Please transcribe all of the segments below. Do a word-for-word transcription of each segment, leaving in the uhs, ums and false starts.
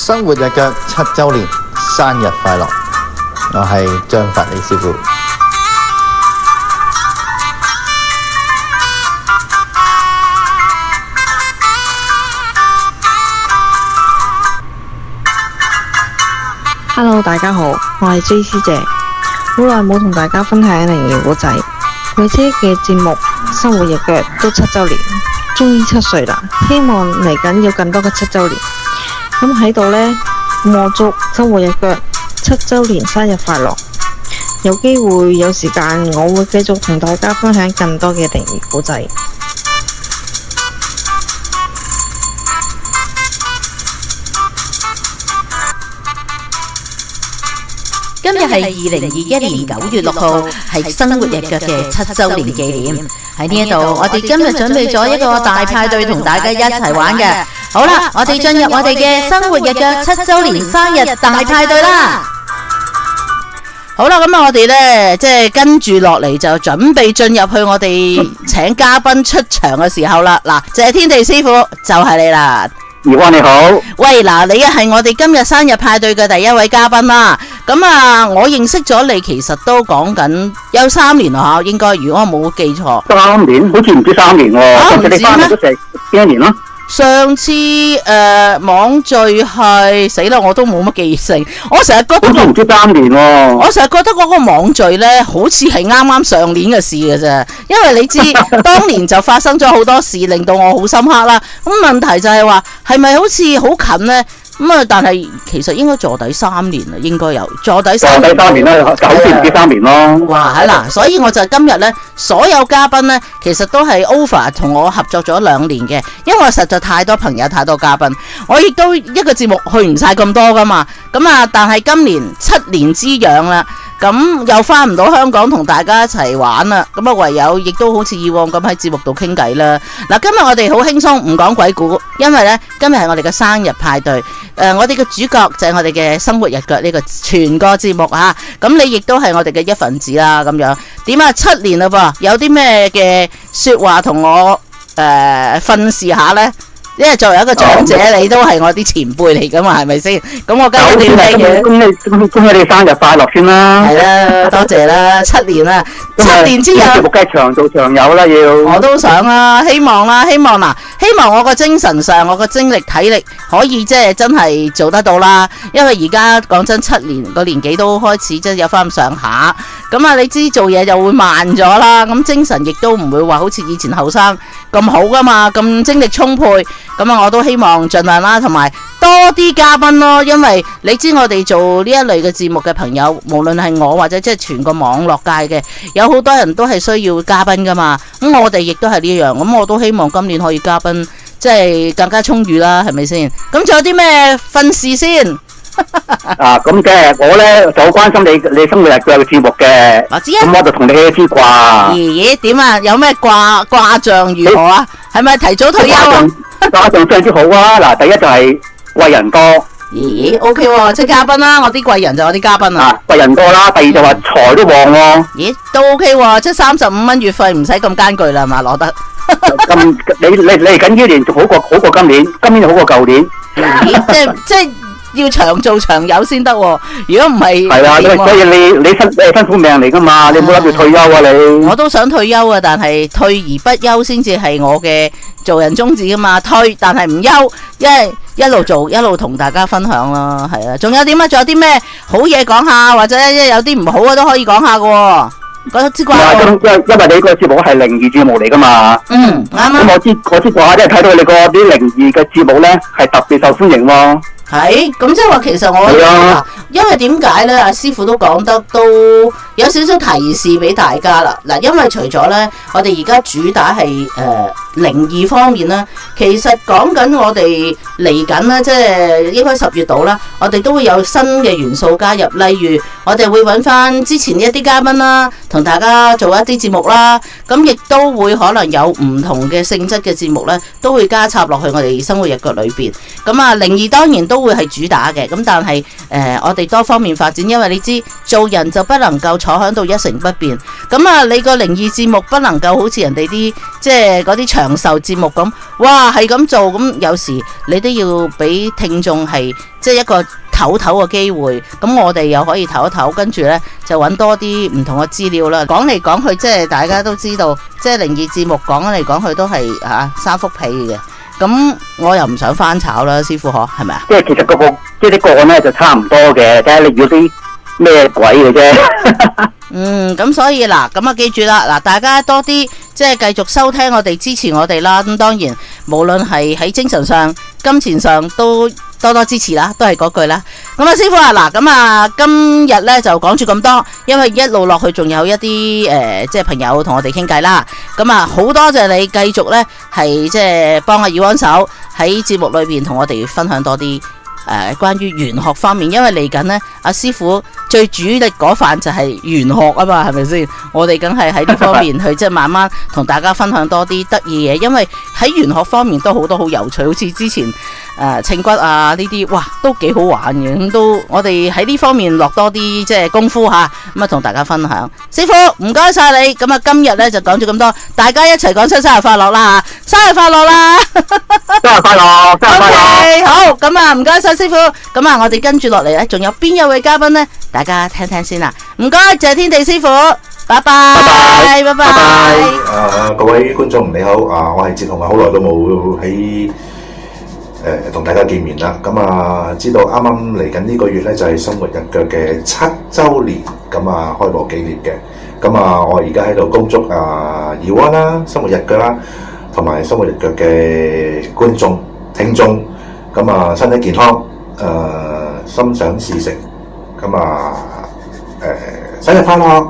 生活日腳七週年生日快樂！我係張發李師傅。 Hello， 大家好，我係 J 師姐，好耐冇同大家分享靈異故仔。佢姐嘅節目《生活日腳》都七週年，終於七歲啦，希望嚟緊有更多嘅七週年。咁喺度呢，我祝《生活日腳》七週年生日快樂！有機會有時間，我會繼續同大家分享更多嘅靈異故仔。 今日係二零二一年九月六號，係生活日腳嘅七週年紀念。喺呢一度，我哋今日準備咗一個大派對，同大家一齊玩嘅。好啦，我哋進入我哋嘅生活日腳七週年生日大派對啦！好啦，咁啊，我哋呢，即係跟住落嚟就準備進入去我哋請嘉賓出場嘅時候啦。嗱，謝天地師傅就係你啦。 葉安你好， 喂，嗱，你係我哋今日生日派對嘅第一位嘉賓啦。咁啊，我認識咗你，其實都講緊有三年啦吓，應該如果我冇記錯。 三年，好似唔止三年喎。 啊，唔止咩？ 你翻嚟都成幾多年咯？ 上次誒、呃、網聚係死啦，我都冇乜記性。我成日覺得、那個、 好似唔知三年喎。 我成日覺得嗰個網聚咧，好似係啱啱上年嘅事嘅啫。因為你知當年就發生咗好多事，令到我好深刻啦。咁問題就係話，係咪好似好近呢？咁啊，但係其實應該坐底三年啦，應該有坐底三年。坐底三年啦，九年唔知三年咯。哇，係啦，所以我就今日咧，所有嘉賓咧，其實都係 over 同我合作咗兩年嘅，因為我實在太多朋友，太多嘉賓，我亦都一個節目去唔晒咁多噶嘛。咁啊，但係今年七年之癢啦。咁又翻唔到香港同大家一齊玩啦，咁啊唯有亦都好似以往咁喺節目度傾偈啦。嗱，今日我哋好輕鬆，唔講鬼故，因為呢，今日係我哋嘅生日派對。誒、呃，我哋嘅主角就係我哋嘅生活日腳呢個全個節目啊。咁你亦都係我哋嘅一份子啦。咁樣點啊？七年啦噃，有啲咩嘅說話同我誒訓示下呢？因為作為一個長者，哦、你都係我啲前輩嚟噶嘛，係咪先？咁我今日點嘅嘢？ 恭喜恭喜你生日快樂先啦！ 係啦，多謝啦，七年啦，七年之癢，節目梗係長做長有啦，要我都想啦，希望啦，希望嗱，希望我個精神上，我個精力體力可以即係真係做得到啦。因為而家講真，七年個年紀都開始即係有翻咁上下，咁啊，你知做嘢就會慢咗啦，咁精神亦都唔會話好似以前後生咁好噶嘛，咁精力充沛。咁啊，我都希望盡量啦，同埋多啲嘉賓咯，因為你知我哋做呢一類嘅節目嘅朋友，無論係我或者即係全個網絡界嘅，有好多人都係需要嘉賓噶嘛。咁我哋亦都係呢樣，咁我都希望今年可以嘉賓即係更加充裕啦，係咪先？咁仲有啲咩訓示先？ 啊，咁嘅我咧就好關心你你生活日腳嘅節目嘅， 我知啊。 咁我就同你起支卦。咦？ 點啊？有咩卦卦象如何啊？係咪提早退休啊？ 卦象非常之好啊！嗱，第一就係貴人多。 咦 ？O K 喎，即係嘉賓啦，我啲貴人就我啲嘉賓啊。啊， 貴人多啦。第二就話財都旺喎。咦？ 都 O K 喎，即係三十五蚊月費唔使咁艱巨啦，係嘛？攞得。 咁你你你嚟緊呢年仲好過好過今年，今年就好過舊年。 咦？即係即係。要長做長有先得，如果唔係係啦，所以你你辛你係辛苦命嚟噶嘛，你冇諗住退休啊你。 我都想退休啊，但係退而不休先至係我嘅做人宗旨噶嘛。退但係唔休，因為一路做一路同大家分享啦，係啊。仲有點啊？仲有啲咩好嘢講下，或者有啲唔好嘅都可以講下噶。嗰支卦， 因因因為你個節目係靈異節目嚟噶嘛。嗯，啱啊。咁我知我知卦，即係睇到你個啲靈異嘅節目咧，係特別受歡迎喎。 係，咁即係話其實我， 啊、 因為點解咧？阿師傅都講得都有少少提示俾大家啦。嗱，因為除咗咧，我哋而家主打係誒靈異方面啦，其實講緊我哋嚟緊咧，即係應該十月度啦，我哋都會有新嘅元素加入，例如我哋會揾翻之前一啲嘉賓啦，同大家做一啲節目啦，咁亦都會可能有唔同嘅性質嘅節目咧，都會加插落去我哋生活日腳裏邊。咁啊，靈異當然都會係主打嘅，咁但係誒、呃、我哋多方面發展，因為你知做人就不能夠坐喺度一成不變。咁啊，你個靈異節目不能夠好似人哋啲即係嗰啲長壽節目咁，哇係咁做，咁有時你都要俾聽眾係即係一個唞唞嘅機會。咁我哋又可以唞一唞，跟住呢就揾多啲唔同嘅資料啦。講嚟講去，即係大家都知道，即係靈異節目講嚟講去都係吓、啊、三幅被嘅。咁我又唔想翻炒啦，師傅嗬，係咪啊？ 即係其實嗰、那個即係啲個案咧就差唔多嘅，睇下你要啲咩鬼嘅啫。 嗯，咁所以嗱，咁啊記住啦，嗱，大家多啲即係繼續收聽我哋，支持我哋啦。咁當然，無論係喺精神上、金錢上都多多支持啦，都係嗰句啦。咁啊，師傅啊，嗱，咁啊，今日咧就講住咁多，因為一路落去仲有一啲誒、呃，即係朋友同我哋傾偈啦。咁啊，好多謝你繼續咧係即係幫阿耀安手喺節目裏邊同我哋分享多啲。誒、呃，關於玄學方面，因為嚟緊呢，阿師傅最主力嗰範就係玄學啊嘛，係咪先？我哋梗係喺呢方面去即係慢慢同大家分享多啲得意嘢，因為喺玄學方面都好多好有趣，好似之前誒稱、呃、骨啊呢啲，哇都幾好玩嘅，咁都我哋喺呢方面落多啲即係功夫吓，咁啊同大家分享。師傅唔該晒你，咁啊今日呢就講咗咁多，大家一齊講聲生日快樂啦吓，生日快樂啦！ 生日快樂，生日快樂。 OK，好，咁啊唔該晒。師傅，咁啊，我哋跟住落嚟咧，仲有邊一位嘉賓呢？大家聽聽先啦。唔該，謝天地師傅，拜拜，拜拜，拜拜。 誒，各位觀眾你好，啊，我係哲雄啊，好耐都冇喺誒同大家見面啦。咁啊，知道啱啱嚟緊呢個月咧就係生活日腳嘅七週年，咁啊開播紀念嘅。咁啊，我而家喺度恭祝啊耀安啦，生活日腳啦，同埋生活日腳嘅觀眾聽眾。咁啊，身體健康，誒、呃，心想事成，咁啊，誒、呃，生日快樂！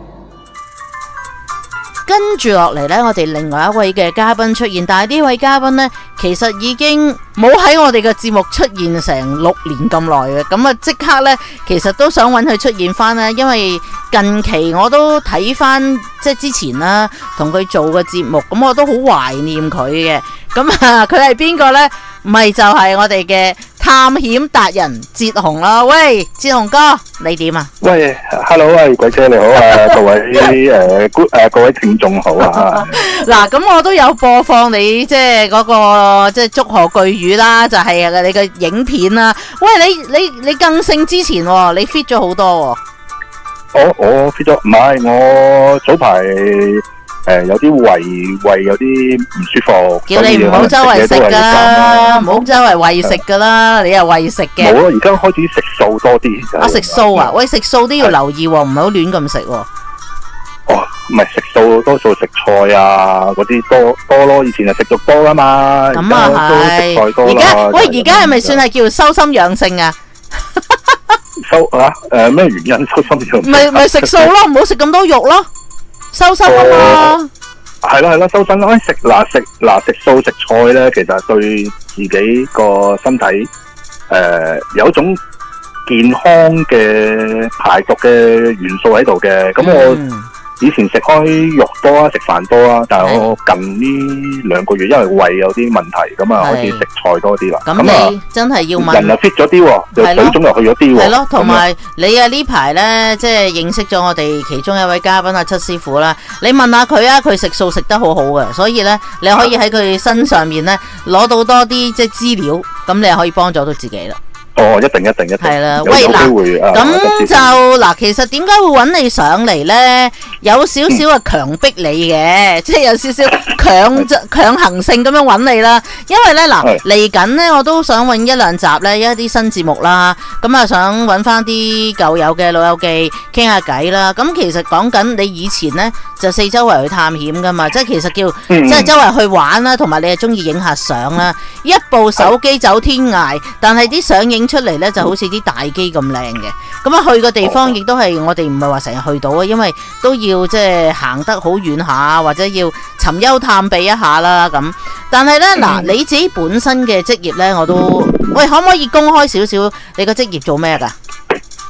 跟住落嚟呢，我哋另外一位嘅嘉賓出現，但係呢位嘉賓呢，其實已經冇喺我哋嘅節目出現成六年咁耐嘅，咁啊即刻呢，其實都想揾佢出現翻呢，因為近期我都睇翻即係之前啦，同佢做嘅節目，咁我都好懷念佢嘅，咁啊佢係邊個呢？咪就係我哋嘅探險達人哲雄啦！喂，哲雄哥，你點啊？ 喂 ，Hello 啊，鬼姐你好啊，各位誒誒各位聽眾好啊！ 嗱，咁我都有播放你即係嗰個即係祝賀句語啦，就係、是、你嘅影片啦。喂，你你你更勝之前、哦，你 fit 咗好多、哦。 我我 fit 咗，唔係我早排。誒、呃，有啲胃胃有啲唔舒服， 叫你唔好周圍食噶啦，唔好周圍餵食噶啦，你又餵食嘅。 冇啊，而家開始食素多啲。 啊，食素啊？喂，食素都要留意喎，唔係好亂咁食喎。 哦，唔係食素，多數食菜啊，嗰啲多多咯。以前係食肉多啊嘛， 咁啊係。而家喂，而家係咪算係叫修心養性啊？ 修啊？誒、呃，咩原因修心養性？咪咪食素咯，唔好食咁多肉咯。修身啊嘛， 係啦係啦，修身啦。食嗱食嗱食素食菜咧，其實對自己個身體誒、呃、有一種健康嘅排毒嘅元素喺度嘅。咁我以前食開肉多啊，食飯多啊，但係我近呢兩個月因為胃有啲問題，咁啊開始食菜多啲啦。咁你真係要問人又 fit 咗啲喎，水腫又去咗啲喎。 係咯，同埋你啊呢排咧，即係認識咗我哋其中一位嘉賓阿七師傅啦。你問下佢啊，佢食素食得好好嘅，所以咧你可以喺佢身上面咧攞到多啲即係資料，咁你可以幫助到自己啦。 哦，一定一定一定係啦。喂嗱，咁就嗱，其實點解會揾你上嚟咧？有少少係強迫你嘅，即係有少少強強行性咁樣揾你啦。因為咧嗱，嚟緊咧我都想揾一兩集咧一啲新節目啦。咁啊，想揾翻啲舊友嘅老友記傾下偈啦。咁其實講緊你以前咧就四周圍去探險噶嘛，即係其實叫即係周圍去玩啦，同埋你係中意影下相啦。一部手機走天涯，但係啲相影出嚟咧就好似啲大機咁靚嘅，咁啊去個地方亦都係我哋唔係話成日去到啊，因為都要即係行得好遠下，或者要尋幽探秘一下啦咁。但係咧嗱，你自己本身嘅職業咧，我都喂可唔可以公開少少你個職業做咩噶？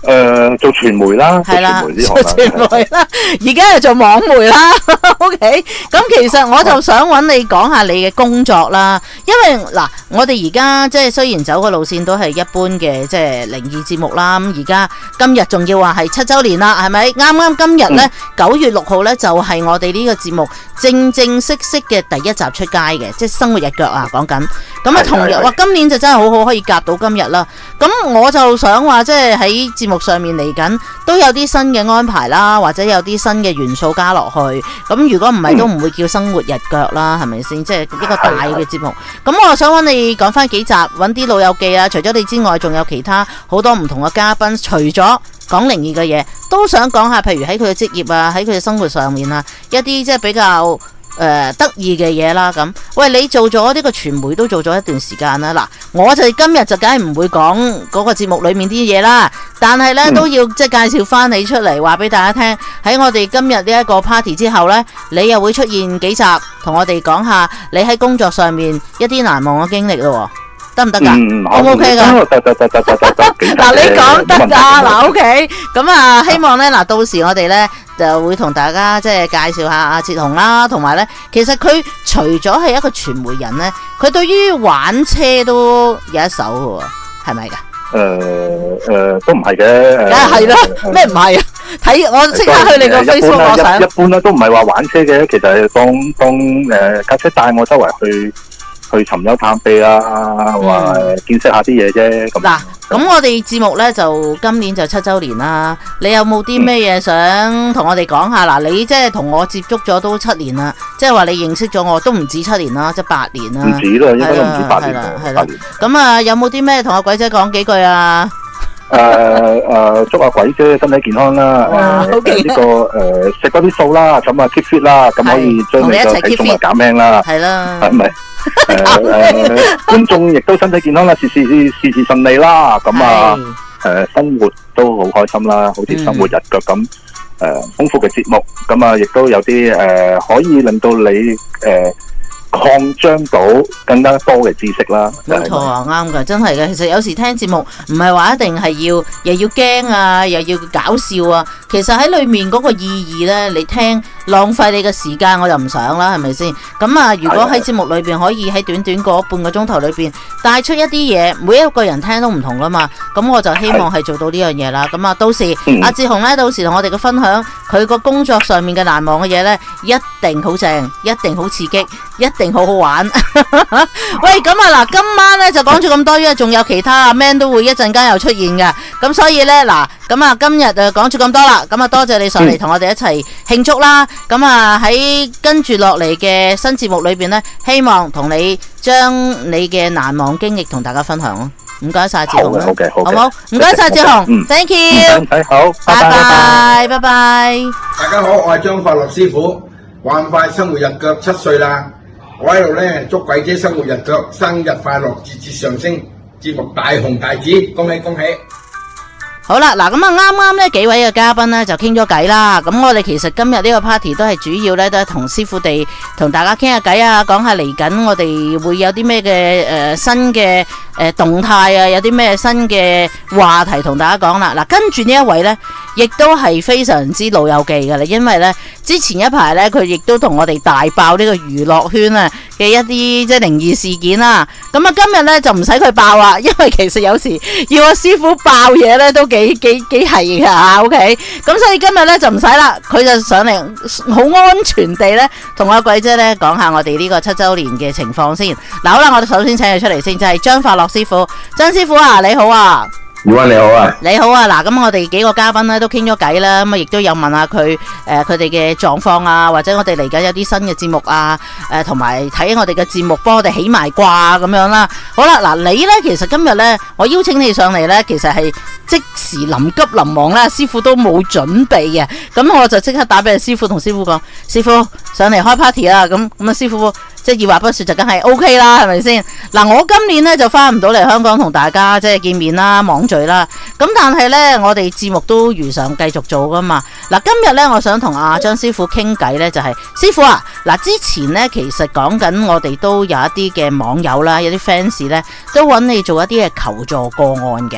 誒、呃，做傳媒啦， 係啦， 做傳媒啦，而家係做網媒啦。OK，咁其實我就想揾你講下你嘅工作啦，因為嗱，我哋而家即係雖然走嘅路線都係一般嘅，即係靈異節目啦。咁而家今日仲要話係七週年啦，係咪？啱啱今日呢，九月六號呢，就係我哋呢個節目正正式式嘅第一集出街嘅，即係生活日腳啊，講緊。咁啊，同日哇，今年就真係好好，可以夾到今日啦。咁我就想話，即係喺節目上面嚟緊都有啲新嘅安排啦，或者有啲新嘅元素加落去。咁如果唔係，都唔會叫生活日腳啦，係咪先？即係一個大嘅節目。咁我想揾你講翻幾集，揾啲老友記啊。除咗你之外，仲有其他好多唔同嘅嘉賓。除咗講靈異嘅嘢，都想講下，譬如喺佢嘅職業啊，喺佢嘅生活上面啊，一啲即係比較。誒、呃，得意嘅嘢啦，咁，喂，你做咗呢個傳媒都做咗一段時間啦，嗱，我就今日就梗係唔會講嗰個節目裏面啲嘢啦，但係呢，嗯、都要即係介紹翻你出嚟，話俾大家聽，喺我哋今日呢一個 party 之後呢，你又會出現幾集，同我哋講下你喺工作上面一啲難忘嘅經歷咯。得唔得噶？O 唔 OK 噶？ 得得得得得得得。 嗱，你講得噶，嗱 OK。咁啊，希望咧嗱，到時我哋咧就會同大家即係介紹下阿哲雄啦，同埋咧，其實佢除咗係一個傳媒人咧，佢對於玩車都有一手嘅，係咪噶？誒誒，都唔係嘅。 梗係係啦，咩唔係啊？睇我即刻去你個 Facebook 我想。 一般啦，都唔係話玩車嘅，其實係當當誒架車帶我周圍去。去尋幽探秘啊，話見識下啲嘢啫。 嗱，咁我哋節目呢，就今年就七週年啦。你有冇啲咩嘢想同我哋講下？嗱、嗯，你即係同我接觸咗都七年啦，即係話你認識咗我都唔止七年啦，即係八年啦。 唔止啦，應該都唔止八年。 係啦，咁啊，有冇啲咩同阿鬼姐講幾句啊？ 誒誒，祝阿鬼姐身體健康啦！誒呢個誒食多啲素啦，咁啊 keep fit 啦，咁可以將你個體重啊減輕啦。 係啦， 係咪？誒誒，觀眾亦都身體健康啦，事事事事事順利啦，咁啊誒生活都好開心啦，好似生活日腳咁誒豐富嘅節目，咁啊亦都有啲誒可以令到你誒。擴張到更加多嘅知識啦， 冇錯啊，啱噶，真係嘅。其實有時聽節目唔係話一定係要又要驚啊，又要搞笑啊。其實喺裏面嗰個意義呢，你聽浪費你嘅時間，我就唔想啦，係咪先？咁啊，如果喺節目裏邊可以喺短短嗰半個鐘頭裏邊帶出一啲嘢，每一個人聽都唔同噶嘛。咁我就希望係做到呢樣嘢啦。咁啊，到時阿哲雄呢，到時同我哋嘅分享，佢個工作上面嘅難忘嘅嘢呢，一定好正，一定好刺激，一定好好玩。喂，咁啊嗱，今晚咧就講咗咁多，因為仲有其他阿 Man 都會一陣間又出現嘅，咁所以咧嗱，咁啊今日就講咗咁多啦，咁啊多謝你上嚟同我哋一齊慶祝啦，咁啊喺跟住落嚟嘅新節目裏邊咧，希望同你將你嘅難忘經歷同大家分享咯。唔該晒哲雄啦， 好嘅，好嘅， 好冇？唔該晒哲雄 ，Thank you， 好， 拜拜，拜拜。 大家好，我係張發樂師傅，話快生活日腳七歲啦。我喺度咧祝鬼姐生活日腳生日快樂，節節上升，節目大紅大紫，恭喜恭喜！ 好啦，嗱咁啊，啱啱呢幾位嘅嘉賓呢就傾咗偈啦。咁我哋其實今日呢個 party 都係主要呢都係同師傅哋同大家傾下偈啊，講下嚟緊我哋會有啲咩嘅誒新嘅誒、呃、動態啊，有啲咩新嘅話題同大家講啦。嗱，跟住呢一位呢，亦都係非常之老友記噶啦，因為呢之前一排呢，佢亦都同我哋大爆呢個娛樂圈啊嘅一啲即係靈異事件啦。咁啊，今日呢就唔使佢爆啦，因為其實有時要阿師傅爆嘢呢都幾幾幾係噶 OK，咁所以今日咧就唔使啦，佢就上嚟好安全地咧，同阿鬼姐咧講下我哋呢個七周年嘅情況先。嗱，好啦，我哋首先請佢出嚟先，就係張發樂師傅，張師傅啊，你好啊。 你好，你好啊！ 你好啊！嗱，咁我哋幾個嘉賓咧都傾咗偈啦，咁啊亦都有問下佢誒佢哋嘅狀況啊，或者我哋嚟緊有啲新嘅節目啊，誒同埋睇我哋嘅節目，幫我哋起埋掛咁樣啦。好啦，嗱，你咧其實今日咧我邀請你上嚟咧，其實係即時臨急臨忙啦，師傅都冇準備嘅，咁我就即刻打俾師傅，同師傅講：師傅上嚟開 party 啦！咁咁啊，師傅即係二話不說就梗係 O K 啦，係咪先？嗱，我今年咧就翻唔到嚟香港同大家即係見面啦，網聚啦。咁但係咧，我哋節目都如常繼續做噶嘛。嗱，今日咧，我想同阿張師傅傾偈咧，就係、是、師傅啊。嗱，之前咧其實講緊我哋都有一啲嘅網友啦，有啲 fans 咧都揾你做一啲嘅求助個案嘅。咁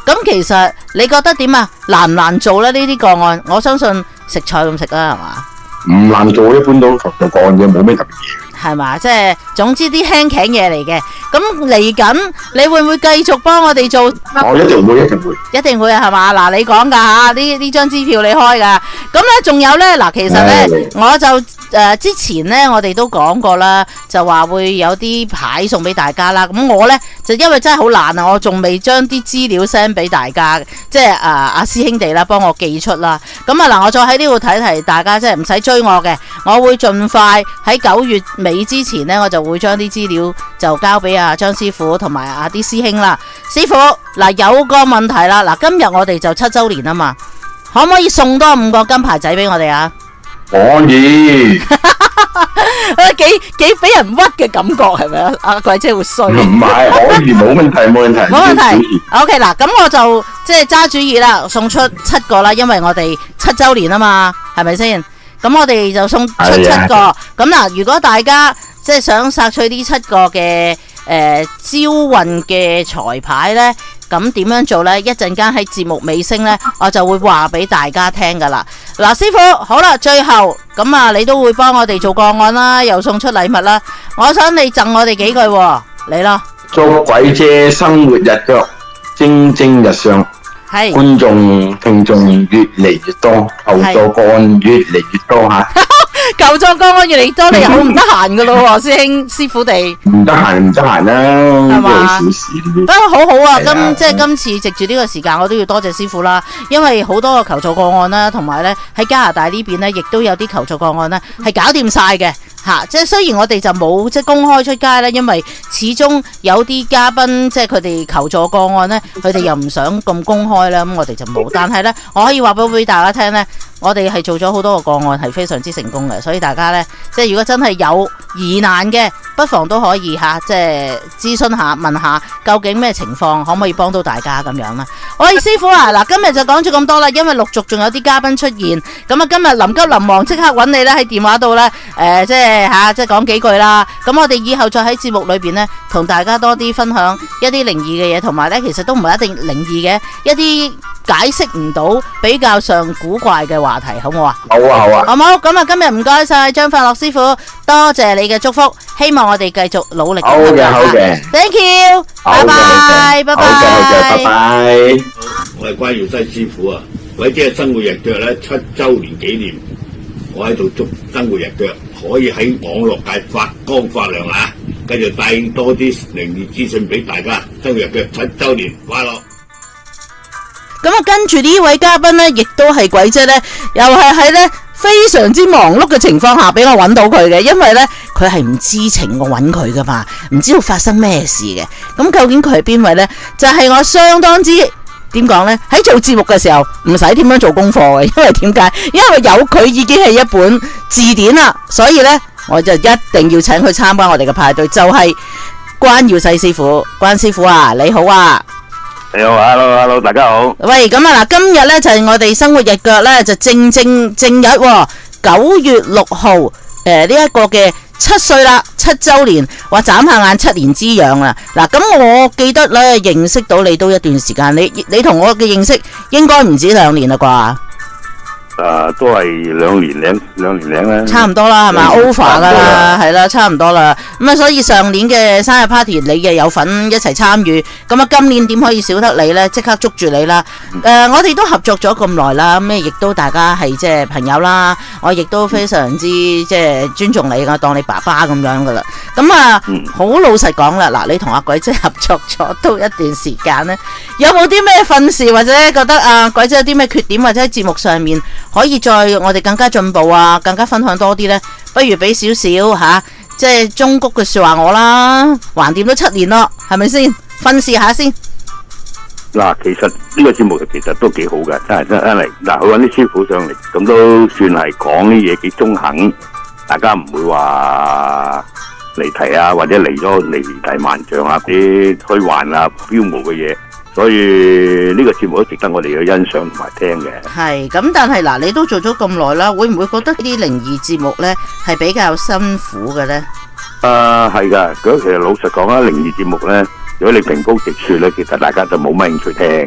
咁其實你覺得點啊？難唔難做咧？呢啲個案，我相信食菜咁食啦，係嘛？ 唔難做，一般都求助個案嘅，冇咩特別嘢。 係嘛？即係總之啲輕頸嘢嚟嘅。咁嚟緊，你會唔會繼續幫我哋做？ 我一定會，一定會。 一定會啊，係嘛？嗱，你講㗎嚇，呢呢張支票你開㗎。咁咧，仲有咧，嗱，其實咧，我就誒、呃、之前咧，我哋都講過啦，就話會有啲牌送俾大家啦。咁我咧就因為真係好難啊，我仲未將啲資料 send 俾大家，即係誒阿師兄弟啦，幫我寄出啦。咁啊嗱，我再喺呢度提提大家，即係唔使追我嘅，我會盡快喺九月尾之前咧，我就會將啲資料就交俾阿張師傅同埋阿啲師兄啦。師傅，嗱，有個問題啦，嗱，今日我哋就七週年啊嘛，可唔可以送多五個金牌仔俾我哋啊？ 可以。 幾幾俾人屈嘅感覺係咪啊？阿鬼姐會衰。 唔係，可以，冇問題，冇問題。 冇問題。OK 嗱，咁我就即係揸主意啦，送出七個啦，因為我哋七週年啊嘛，係咪先？咁我哋就送出七個。咁嗱，如果大家即係想索取呢七個嘅誒招運嘅財牌呢，咁點樣做呢？一陣間喺節目尾聲呢，我就會話俾大家聽噶啦。嗱，師傅，好啦，最後咁啊，你都會幫我哋做個案啦，又送出禮物啦。我想你贈我哋幾句喎，嚟咯。 祝鬼姐生活日腳蒸蒸日上， 係觀眾聽眾越嚟越多，求助個案越嚟越多吓。 求助個案越嚟越多，你又好唔得閒噶咯喎，師兄師傅哋。唔得閒唔得閒啦，係嘛？小事呢啲。 不過好好啊，今即係今次藉住呢個時間，我都要多謝師傅啦，因為好多個求助個案啦，同埋咧喺加拿大呢邊咧，亦都有啲求助個案咧係搞掂晒嘅。吓，即係雖然我哋就冇即係公開出街咧，因為始終有啲嘉賓即係佢哋求助個案咧，佢哋又唔想咁公開啦，咁我哋就冇。但係咧，我可以話俾俾大家聽咧，我哋係做咗好多個個案係非常之成功嘅，所以大家咧即係如果真係有疑難嘅，不妨都可以吓，即係諮詢下問下究竟咩情況，可唔可以幫到大家咁樣啦。喂，師傅啊，嗱，今日就講咗咁多啦，因為陸續仲有啲嘉賓出現，咁啊今日臨急臨忙即刻揾你咧喺電話度咧，誒、呃、即係吓、啊，即係講幾句啦。咁我哋以後再喺節目裏邊呢，同大家多啲分享一啲靈異嘅嘢，同埋呢其實都唔係一定靈異嘅，一啲解釋唔到比較上古怪嘅話題，好唔好啊？ 好啊，好啊。 好冇？咁啊，今日唔該晒張發樂師傅，多謝你嘅祝福，希望我哋繼續努力。 好嘅，好嘅。 Thank you，拜拜，拜拜。 好嘅，好嘅，拜拜。 我係關耀西師傅啊！鬼姐生活日腳咧七週年紀念，我喺度祝生活日腳可以喺網絡界發光發亮啊！繼續帶多啲靈異資訊俾大家，生活日腳七週年快樂！ 咁啊，跟住呢位嘉賓呢，亦都係鬼姐呢，又係喺呢非常之忙碌嘅情況下俾我揾到佢嘅，因為呢，佢係唔知情我揾佢噶嘛，唔知道發生咩事嘅。咁究竟佢係邊位呢？就係、是、我相當之點講呢？喺做節目嘅時候唔使點樣做功課嘅，因為點解？因為有佢已經係一本字典啦，所以呢，我就一定要請佢參加我哋嘅派對，就係、是、關耀西師傅。關師傅啊，你好啊！ 你好 ，hello hello， 大家好。 喂，咁啊嗱，今日咧就係我哋生活日腳咧，就正正正日九月六號誒呢一個嘅七歲啦，七週年，話眨下眼七年之癢啦。嗱，咁我記得咧認識到你都一段時間，你你同我嘅認識應該唔止兩年啦啩？ 誒、呃，都係兩年零兩年零啦， 差唔多啦，係咪 over 噶啦，係啦，差唔多啦。咁啊，所以上年嘅生日 party 你嘅有份一齊參與，咁啊，今年點可以少得你呢？即刻捉住你啦！誒、嗯呃，我哋都合作咗咁耐啦，咁亦都大家係即係朋友啦。我亦都非常之即係尊重你，我當你爸爸咁樣噶啦。咁啊，好、嗯、老實講啦，嗱，你同阿鬼姐合作咗都一段時間呢，有冇啲咩訓示或者覺得啊鬼姐有啲咩缺點，或者喺節目上面可以再我哋更加進步啊，更加分享多啲呢？不如俾少少吓，即係忠告嘅說話我啦，橫掂都七年咯，係咪先？訓示下先。 嗱，其實呢個節目其實都幾好嘅，真係真係嚟嗱，佢揾啲師傅上嚟，咁都算係講啲嘢幾中肯，大家唔會話離題啊，或者離咗離題萬丈啊，啲虛幻啊、飄無嘅嘢。所以呢個節目都值得我哋去欣賞同埋聽嘅。係咁，但係嗱，你都做咗咁耐啦，會唔會覺得呢啲靈異節目呢係比較辛苦嘅呢？誒、呃，係噶。咁其實老實講啦，靈異節目呢，如果你平鋪直說呢，其實大家就冇乜興趣聽嘅。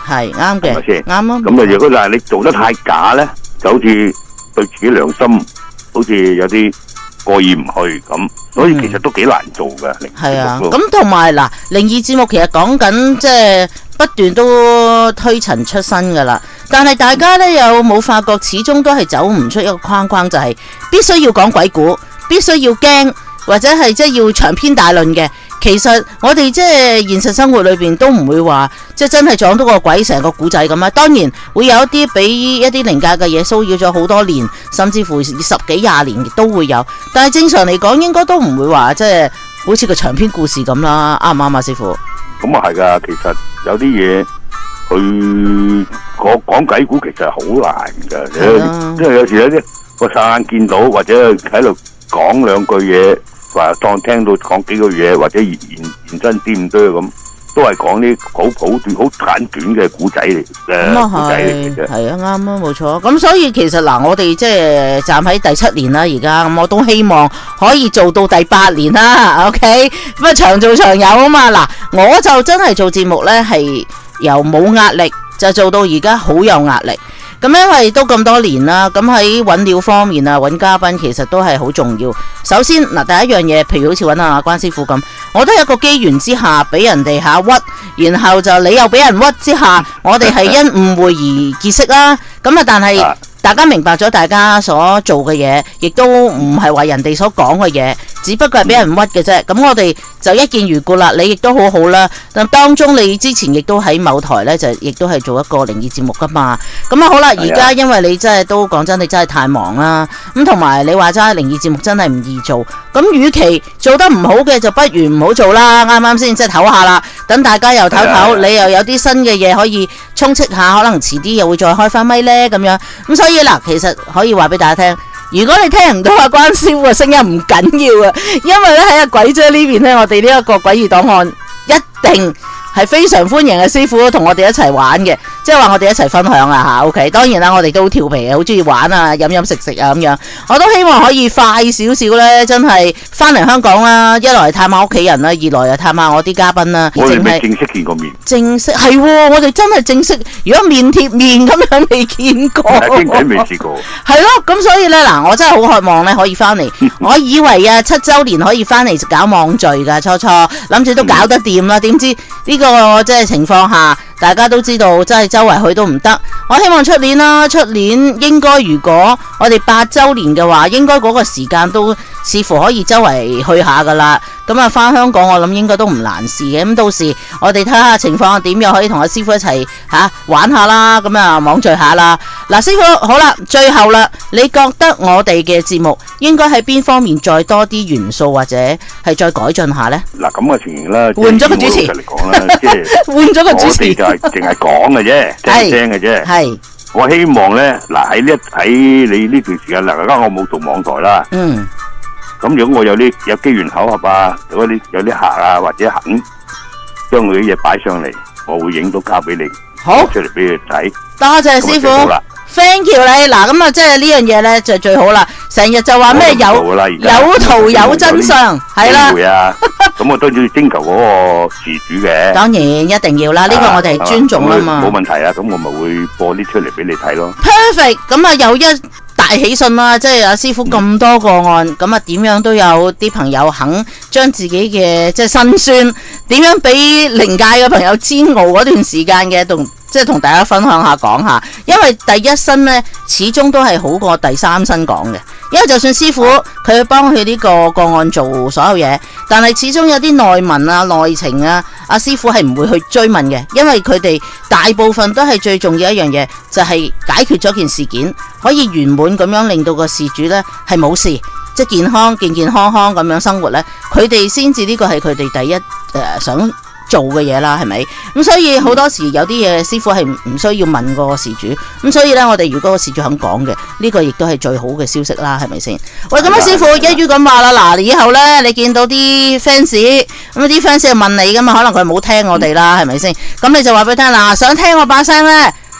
係啱嘅， 係咪先？ 啱啊。 咁啊，如果嗱你做得太假咧，就好似對自己良心，好似有啲過意唔去咁，所以其實都幾難做㗎。 係啊，咁同埋嗱，靈異節目其實講緊即係不斷都推陳出新噶啦，但係大家咧有冇發覺，始終都係走唔出一個框框，就係必須要講鬼故，必須要驚，或者係即係要長篇大論嘅。其實我哋即係現實生活裏邊都唔會話即係真係撞到個鬼成個古仔咁啊。當然會有一啲俾一啲靈界嘅嘢騷擾咗好多年，甚至乎十幾廿年都會有。但係正常嚟講，應該都唔會話即係好似個長篇故事咁啦。啱唔啱啊，師傅？ 咁啊係噶，其實有啲嘢佢講講鬼故其實係好難噶，即係有時有啲個霎眼見到或者喺度講兩句嘢。話當聽到講幾個嘢，或者言言真啲咁多咁，都係講啲好普段、好簡短嘅古仔嚟嘅古仔嚟嘅啫。係啊，啱啊，冇錯。咁所以其實嗱，我哋即係站喺第七年啦，而家咁我都希望可以做到第八年啦。OK，咁啊長做長有啊嘛。嗱，我就真係做節目呢，係由冇壓力就做到而家好有壓力。咁因為都咁多年啦，咁喺揾料方面啊，揾嘉賓其實都係好重要。首先嗱，第一樣嘢，譬如好似揾阿關師傅咁，我都有一個機緣之下俾人哋下屈，然後就你又俾人屈之下，我哋係因誤會而結識啦。咁啊，但係大家明白咗大家所做嘅嘢，亦都唔係話人哋所講嘅嘢，只不過係俾人屈嘅啫。咁我哋就一見如故啦。你亦都好好啦。但當中你之前亦都喺某台呢，就亦都係做一個靈異節目噶嘛。咁啊好啦，而家因為你真係都講真，你真係太忙啦。咁同埋你話齋靈異節目真係唔易做。咁與其做得唔好嘅，就不如唔好做啦。啱啱先即係唞下啦，等大家又唞唞，你又有啲新嘅嘢可以充斥下，可能遲啲又會再開翻咪呢。咁樣。咁所以嗱，其實可以話俾大家聽，如果你聽唔到阿關師傅嘅聲音唔緊要啊，因為咧喺阿鬼姐呢邊咧，我哋呢一個詭異檔案一定係非常歡迎嘅師傅同我哋一齊玩嘅，即係話我哋一齊分享啊吓 OK， 當然啦，我哋都好調皮嘅，好中意玩啊，飲飲食食啊咁樣。我都希望可以快少少咧，真係翻嚟香港啦，一來探下屋企人啦，二來又探下我啲嘉賓啦。 我哋未正式見過面。正式係、哦，我哋真係正式。如果面貼面咁樣未見過。 傾偈未試過。 係咯，咁所以咧嗱，我真係好渴望咧可以翻嚟。我以為啊七週年可以翻嚟搞網聚㗎，初初諗住都搞得掂啦，點知呢、這個即係情況下，大家都知道真係周圍去都唔得。我希望出年啦，出年應該如果我哋八週年嘅話，應該嗰個時間都似乎可以周圍去下噶啦。咁啊，翻香港我諗應該都唔難事嘅。咁到時我哋睇下情況點，又可以同阿師傅一齊吓、啊、玩下啦。咁啊，網聚下啦。嗱，師傅好啦，最後啦，你覺得我哋嘅節目應該喺邊方面再多啲元素，或者係再改進下呢？ 嗱，咁嘅情形啦， 換咗個主持嚟講啦，即係換咗個主持， 我哋就係淨係講嘅啫，聽聲嘅啫。係，我希望咧，嗱喺呢喺你呢段時間，嗱，而家我冇做網台啦。嗯。咁如果我有啲有機緣巧合啊，有啲有啲客啊，或者肯將佢啲嘢擺上嚟，我會影到交俾你，好出嚟俾你睇。多謝師傅 ，thank you 你。嗱，咁啊，即係呢樣嘢咧就最好啦。成日就話咩有有圖有真相，係啦。會啊，咁我都要徵求嗰個事主嘅。當然一定要啦，呢個我哋係尊重啊嘛。冇問題啊，咁我咪會播啲出嚟俾你睇咯。Perfect，咁啊有一大喜訊啦，即係阿師傅咁多個案，咁啊點樣都有啲朋友肯將自己嘅即係辛酸，點樣俾靈界嘅朋友煎熬嗰段時間嘅，同即係同大家分享下講下，因為第一身呢，始終都係好過第三身講嘅，因為就算師傅佢去幫佢呢個個案做所有嘢，但係始終有啲內文啊、內情啊，阿師傅係唔會去追問嘅，因為佢哋大部分都係最重要一樣嘢，就係解決咗件事件，可以圓滿咁樣令到個事主呢係冇事，即係健康、健健康康咁樣生活呢，佢哋先至呢個係佢哋第一誒、呃、想做嘅嘢啦，係咪？咁所以好多時有啲嘢師傅係唔需要問個事主，咁所以呢，我哋如果個事主肯講嘅，呢個亦都係最好嘅消息啦，係咪先？喂，咁啊，師傅一於咁話啦，嗱，以後呢，你見到啲 fans，咁啲 fans 就問你噶嘛，可能佢冇聽我哋啦，係咪先？咁你就話俾佢聽，嗱，想聽我把聲呢，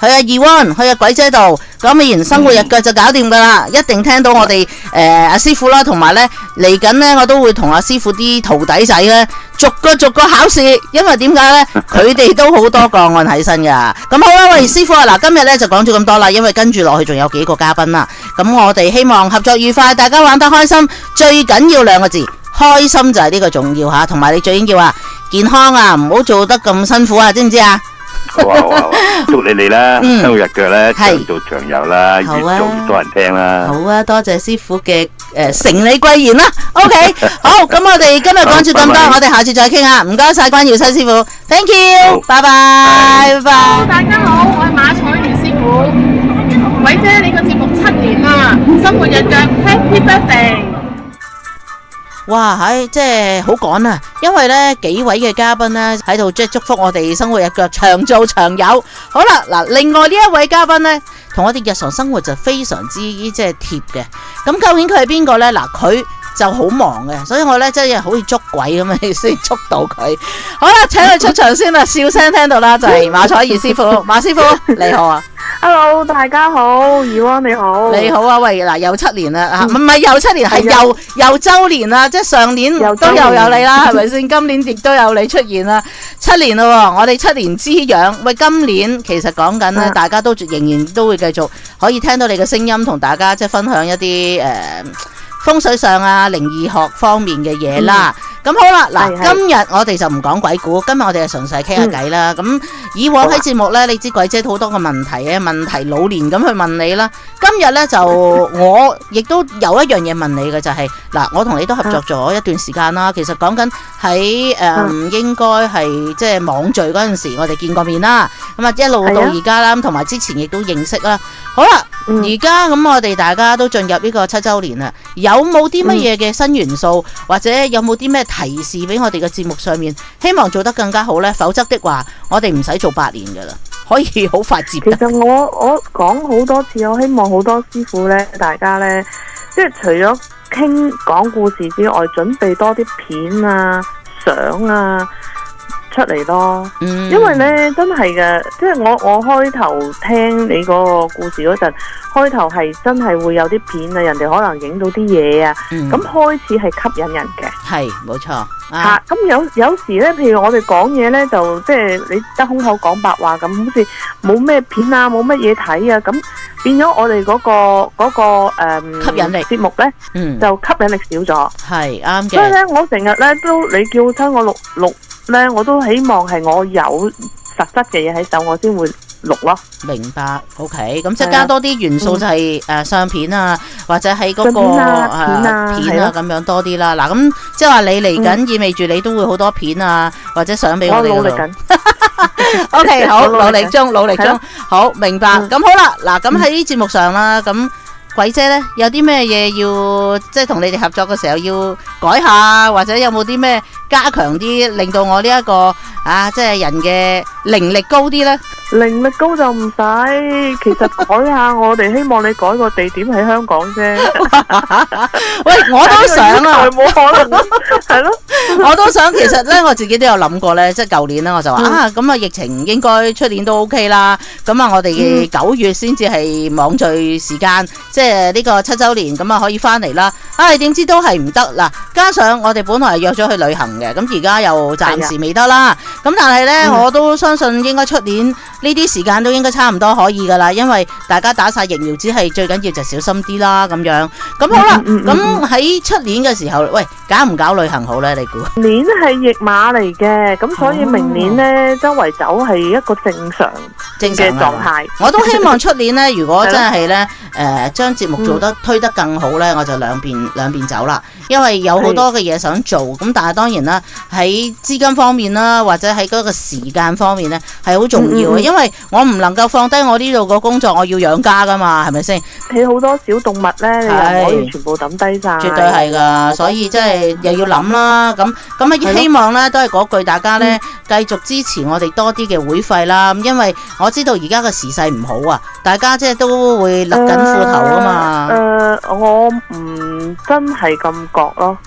去阿二温，去阿鬼姐度，咁然生活日腳就搞掂噶啦，一定聽到我哋誒阿師傅啦，同埋咧嚟緊咧我都會同阿師傅啲徒弟仔咧逐個逐個考試，因為點解咧？佢哋都好多個案喺身噶。咁好啦，喂師傅啊，嗱今日咧就講咗咁多啦，因為跟住落去仲有幾個嘉賓啦。咁我哋希望合作愉快，大家玩得開心，最緊要兩個字，開心就係呢個重要吓，同埋你最緊要啊健康啊，唔好做得咁辛苦啊，知唔知啊？ 好啊好啊，祝你哋啦，生活日腳咧長做長有啦，越做越多人聽啦。 好啊，多謝師傅嘅誒承你貴言啦。OK， 好，咁我哋今日講住咁多，我哋下次再傾啊。唔該晒關耀西師傅 ，Thank you，拜拜，拜拜。 大家好，我係馬彩如師傅，鬼姐你個節目七年啦，生活日腳 Happy Birthday。 哇，係即係好趕啊！因為咧幾位嘅嘉賓咧喺度即係祝福我哋生活日腳長做長有。好啦，嗱，另外呢一位嘉賓咧，同我哋日常生活就非常之即係貼嘅。咁究竟佢係邊個咧？嗱，佢就好忙嘅，所以我咧真係好似捉鬼咁樣先捉到佢。好啦，請佢出場先啦，笑聲聽到啦，就係馬彩兒師傅，馬師傅你好啊。 Hello， 大家好，怡安你好， 你好啊，喂，嗱，又七年啦，啊，唔係又七年，係又又周年啦，即係上年都又有你啦，係咪先？今年亦都有你出現啦，七年咯，我哋七年之癢，喂，今年其實講緊咧，大家都仍然都會繼續可以聽到你嘅聲音，同大家即係分享一啲誒、呃、風水上啊、靈異學方面嘅嘢啦。咁、嗯、好啦，嗱，今日我哋就唔講鬼故，今日我哋係純粹傾下偈啦。咁、嗯、以往喺節目咧，你知鬼姐好多個問題嘅問題老年咁去問你啦。今日咧就我亦都有一樣嘢問你嘅，就係、是、嗱，我同你都合作咗一段時間啦。其實講緊喺誒應該係即係網聚嗰陣時，我哋見過面啦。咁啊一路到而家啦，同埋之前亦都認識啦。好啦，而家咁我哋大家都進入呢個七週年啦，有冇啲乜嘢嘅新元素，嗯、或者有冇啲咩提示俾我哋嘅節目上面，希望做得更加好呢？否則的話，我哋唔使做八年噶啦，可以好快接。 其實我我講好多次，我希望好多師傅呢，大家呢，即係除咗傾講故事之外，準備多啲片啊、相啊出嚟咯。嗯，因為呢真係嘅，即係我我開頭聽你嗰個故事嗰陣，開頭係真係會有啲片啊，人哋可能影到啲嘢啊，咁、嗯、開始係吸引人嘅。係，冇錯。吓、啊，咁、啊、有有時咧，譬如我哋講嘢咧，就即係你得空口講白話咁，好似冇咩片啊，冇乜嘢睇啊，咁變咗我哋嗰、嗰個嗰、嗰個誒、嗯、吸引力節目咧、嗯，就吸引力少咗。係啱嘅。所以咧，我成日咧都你叫親我錄錄咧，我都希望係我有實質嘅嘢喺手，我先會錄咯。明白 ，OK， 咁即係加多啲元素就係誒相片啊，或者喺嗰、嗰個片啊片啊咁樣多啲啦。嗱，咁即係話你嚟緊、嗯，意味住你都會好多片啊，或者相俾我哋。我努力緊。OK， 好，努力中，努力中，好明白。咁、嗯、好啦，嗱，咁喺節目上啦，咁、嗯、鬼姐咧有啲咩嘢要即係同你哋合作嘅時候要改下，或者有冇啲咩加強啲，令到我呢、這、一個啊即係人嘅靈力高啲咧？靈力高就唔使，其實改下我哋希望你改個地點喺香港啫。喂，我都想啊，冇可能，係咯，我都想。其實咧，我自己都有諗過咧，即係舊年咧，我就話、嗯、啊，咁啊疫情應該出年都 OK 啦。咁啊，我哋嘅九月先至係網聚時間，嗯、即係呢個七週年，咁啊可以翻嚟啦。唉、哎，點知都係唔得嗱。加上我哋本來係約咗去旅行嘅，咁而家又暫時未得啦。咁但係咧、嗯，我都相信應該出年。呢啲時間都應該差唔多可以噶啦，因為大家打晒疫苗，只係最緊要就小心啲啦咁樣。咁好啦，咁喺出年嘅時候，喂，搞唔搞旅行好呢？你估？年係驛馬嚟嘅，咁所以明年呢，哦、周圍走係一個正常正嘅狀態。我都希望出年呢，如果真係呢，誒、呃，將節目做得、嗯、推得更好呢，我就兩邊兩邊走啦。因為有好多嘅嘢想做，咁但係當然啦，喺資金方面啦，或者喺嗰個時間方面呢，係好重要嘅。因為我唔能夠放低我呢度個工作，我要養家噶嘛，係咪先？你好多小動物咧，你又唔可以全部抌低晒。絕對係噶，所以真係又要諗啦。咁咁啊，希望咧都係嗰句，大家咧繼續支持我哋多啲嘅會費啦。因為我知道而家嘅時勢唔好啊，大家即係都會勒緊褲頭啊嘛。誒、呃呃，我唔真係咁覺咯。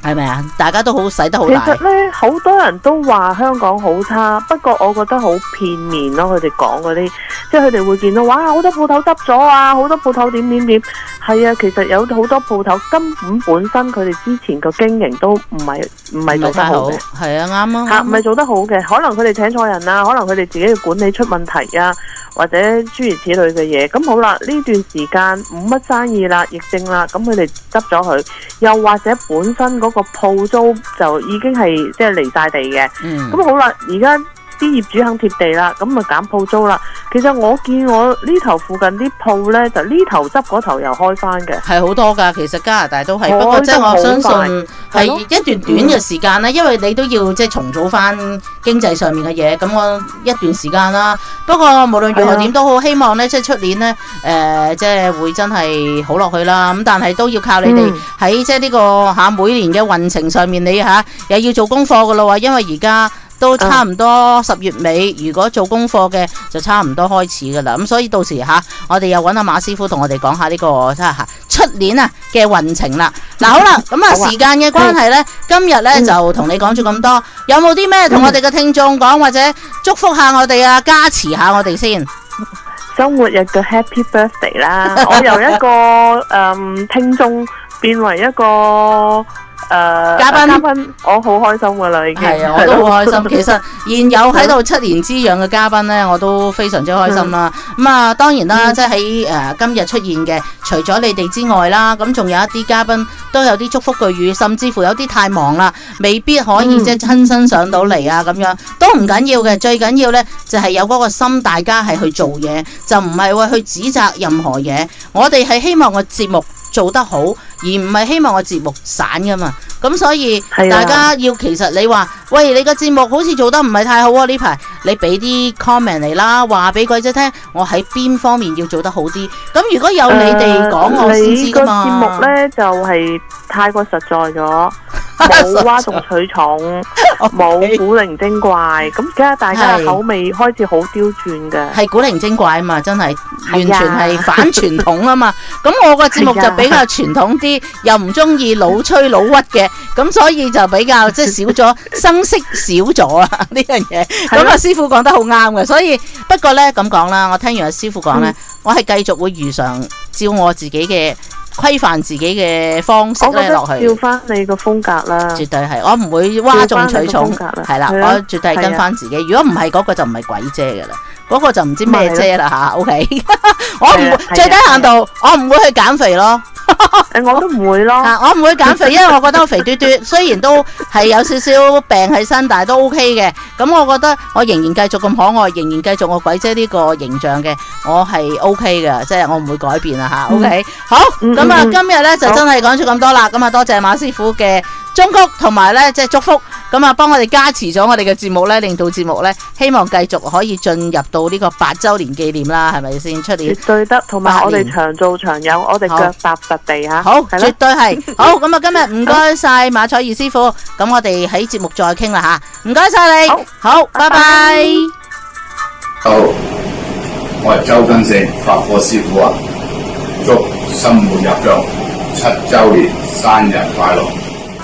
係咪啊？大家都好使得好其大。 實咧，好多人都話香港好差，不過我覺得好片面咯。佢哋講嗰啲，即係佢哋會見到哇，好多鋪頭執咗啊，好多鋪頭點點點。係啊，其實有好多鋪頭根本本身佢哋之前個經營都唔係唔係做得好嘅。 係啊，啱啊。 嚇，唔係做得好嘅，可能佢哋請錯人啊，可能佢哋自己嘅管理出問題啊，或者諸如此類嘅嘢。咁好啦，呢段時間冇乜生意啦，疫症啦，咁佢哋執咗佢，又或者本身嗰個鋪租就已經係即係離晒地嘅。 嗯。 咁好啦，而家啲業主肯貼地啦，咁咪減鋪租啦。其實我見我呢頭附近啲鋪呢，就呢頭執嗰頭又開翻嘅， 係好多㗎。其實加拿大都係，不過即係我相信係一段短嘅時間啦，因為你都要即係重組翻經濟上面嘅嘢，咁我一段時間啦。不過無論如何點都好，希望呢即係出年呢，誒、呃、即係會真係好落去啦。咁但係都要靠你哋喺即係呢個嚇每年嘅運程上面，你嚇又要做功課㗎咯喎，因為而家都差唔多十月尾，如果做功課嘅就差唔多開始噶啦。咁所以到時吓，我哋又揾阿馬師傅同我哋講下呢個即係吓出年啊嘅運程啦。嗱，好啦，咁啊時間嘅關係呢，今日呢就同你講咗咁多，有冇啲咩同我哋嘅聽眾講，或者祝福下我哋啊，加持下我哋先？ 生活日嘅 Happy Birthday 啦！我由一個誒、嗯、聽眾變為一個。誒、呃，嘉賓，嘉賓，我好開心噶啦，已經係啊，我都好開心。其實現有喺度七年之癢嘅嘉賓呢，我都非常之開心啦。咁、嗯、啊，當然啦，嗯、即係喺誒今日出現嘅，除咗你哋之外啦，咁仲有一啲嘉賓都有啲祝福句語，甚至乎有啲太忙啦，未必可以、嗯、即係親身上到嚟啊，咁樣都唔緊要嘅。最緊要呢，就係、是、有嗰個心，大家係去做嘢，就唔係話去指責任何嘢。我哋係希望個節目做得好，而唔係希望個節目散噶嘛。咁所以大家要，其實你話喂，你個節目好似做得唔係太好啊，呢排你俾啲 comment 嚟啦，話俾鬼仔聽，我喺邊方面要做得好啲。咁如果有你哋講、呃、我先知噶嘛。你個節目呢，就係、是、太過實在咗，冇嘩眾取寵，冇古靈精怪，咁而家大家口味開始好刁鑽嘅。係古靈精怪啊嘛，真係完全係反傳統啊嘛。咁我個節目就比較傳統啲，又唔中意老吹老屈嘅。咁所以就比較即係少咗生色少咗啊呢樣嘢。咁啊師傅講得好啱嘅，所以不過呢，咁講啦，我聽完阿師傅講呢，嗯、我係繼續會如常照我自己嘅規範自己嘅方式咧落去。照翻你個風格啦，絕對係，我唔會嘩眾取寵，係啦，我絕對係跟翻自己。如果唔係嗰個就唔係鬼姐嘅啦，嗰、嗰個就唔知咩姐啦吓。O K， 我唔會最低限度，我唔會去減肥咯。我都唔會咯，啊、我唔會減肥，因為我覺得我肥嘟嘟，雖然都係有少少病喺身，但係都 O K 嘅。咁我覺得我仍然繼續咁可愛，仍然繼續我鬼姐呢個形象嘅，我係 O K 嘅，即係我唔會改變啦吓。嗯、O K， 好，咁、嗯、啊，嗯、今日咧就真係講咗咁多啦。咁啊，多謝馬師傅嘅忠告同埋咧，即係祝福。咁啊，幫我哋加持咗我哋嘅節目咧，令到節目咧，希望繼續可以進入到呢個八周年紀念啦，係咪先？出年絕對得，同埋我哋長做長有，我哋腳踏實地吓。好，絕對係。好，咁啊，今日唔該晒馬彩儀師傅，咁我哋喺節目再傾啦吓，唔該晒你。好，好，拜拜。 好，我係周根成法科師傅啊，祝生活入腳七周年生日快樂。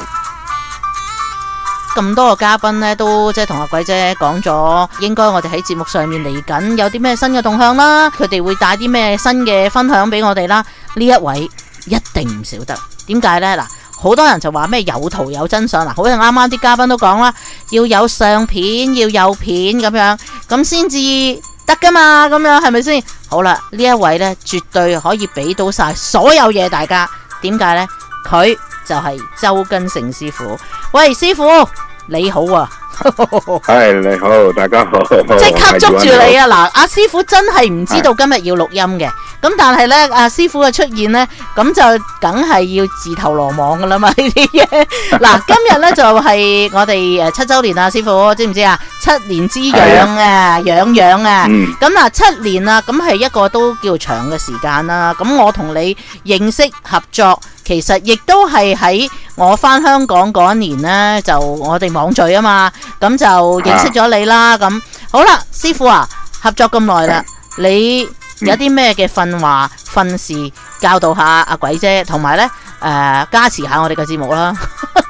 咁多個嘉賓呢，都即係同阿鬼姐講咗，應該我哋喺節目上面嚟緊有啲咩新嘅動向啦，佢哋會帶啲咩新嘅分享俾我哋啦。呢一位一定唔少得，點解呢？嗱，好多人就話咩有圖有真相，嗱，好似啱啱啲嘉賓都講啦，要有相片，要有片咁樣，咁先至得噶嘛，咁樣係咪先？好啦，呢一位呢，絕對可以俾到晒所有嘢大家，點解呢？佢就係周根成師傅。喂，師傅你好啊！ 係你好，大家好。 即刻捉住你啊！嗱，阿師傅真係唔知道今日要錄音嘅，咁但係呢，阿師傅嘅出現呢，咁就梗係要自投羅網噶啦嘛呢啲嘢。嗱，今日呢，就係、是、我哋誒七周年啊，師傅知唔知啊？七年之癢啊，癢癢啊！咁嗱、嗯，七年啊，咁係一個都叫長嘅時間啦。咁我同你認識合作。其實亦都係喺我返香港嗰年呢，就我哋網聚啊嘛，咁就認識咗你啦。咁、啊、好啦，師傅啊，合作咁耐啦，你有啲咩嘅訓話訓示教導下阿鬼姐，同埋呢誒、呃、加持下我哋嘅節目啦。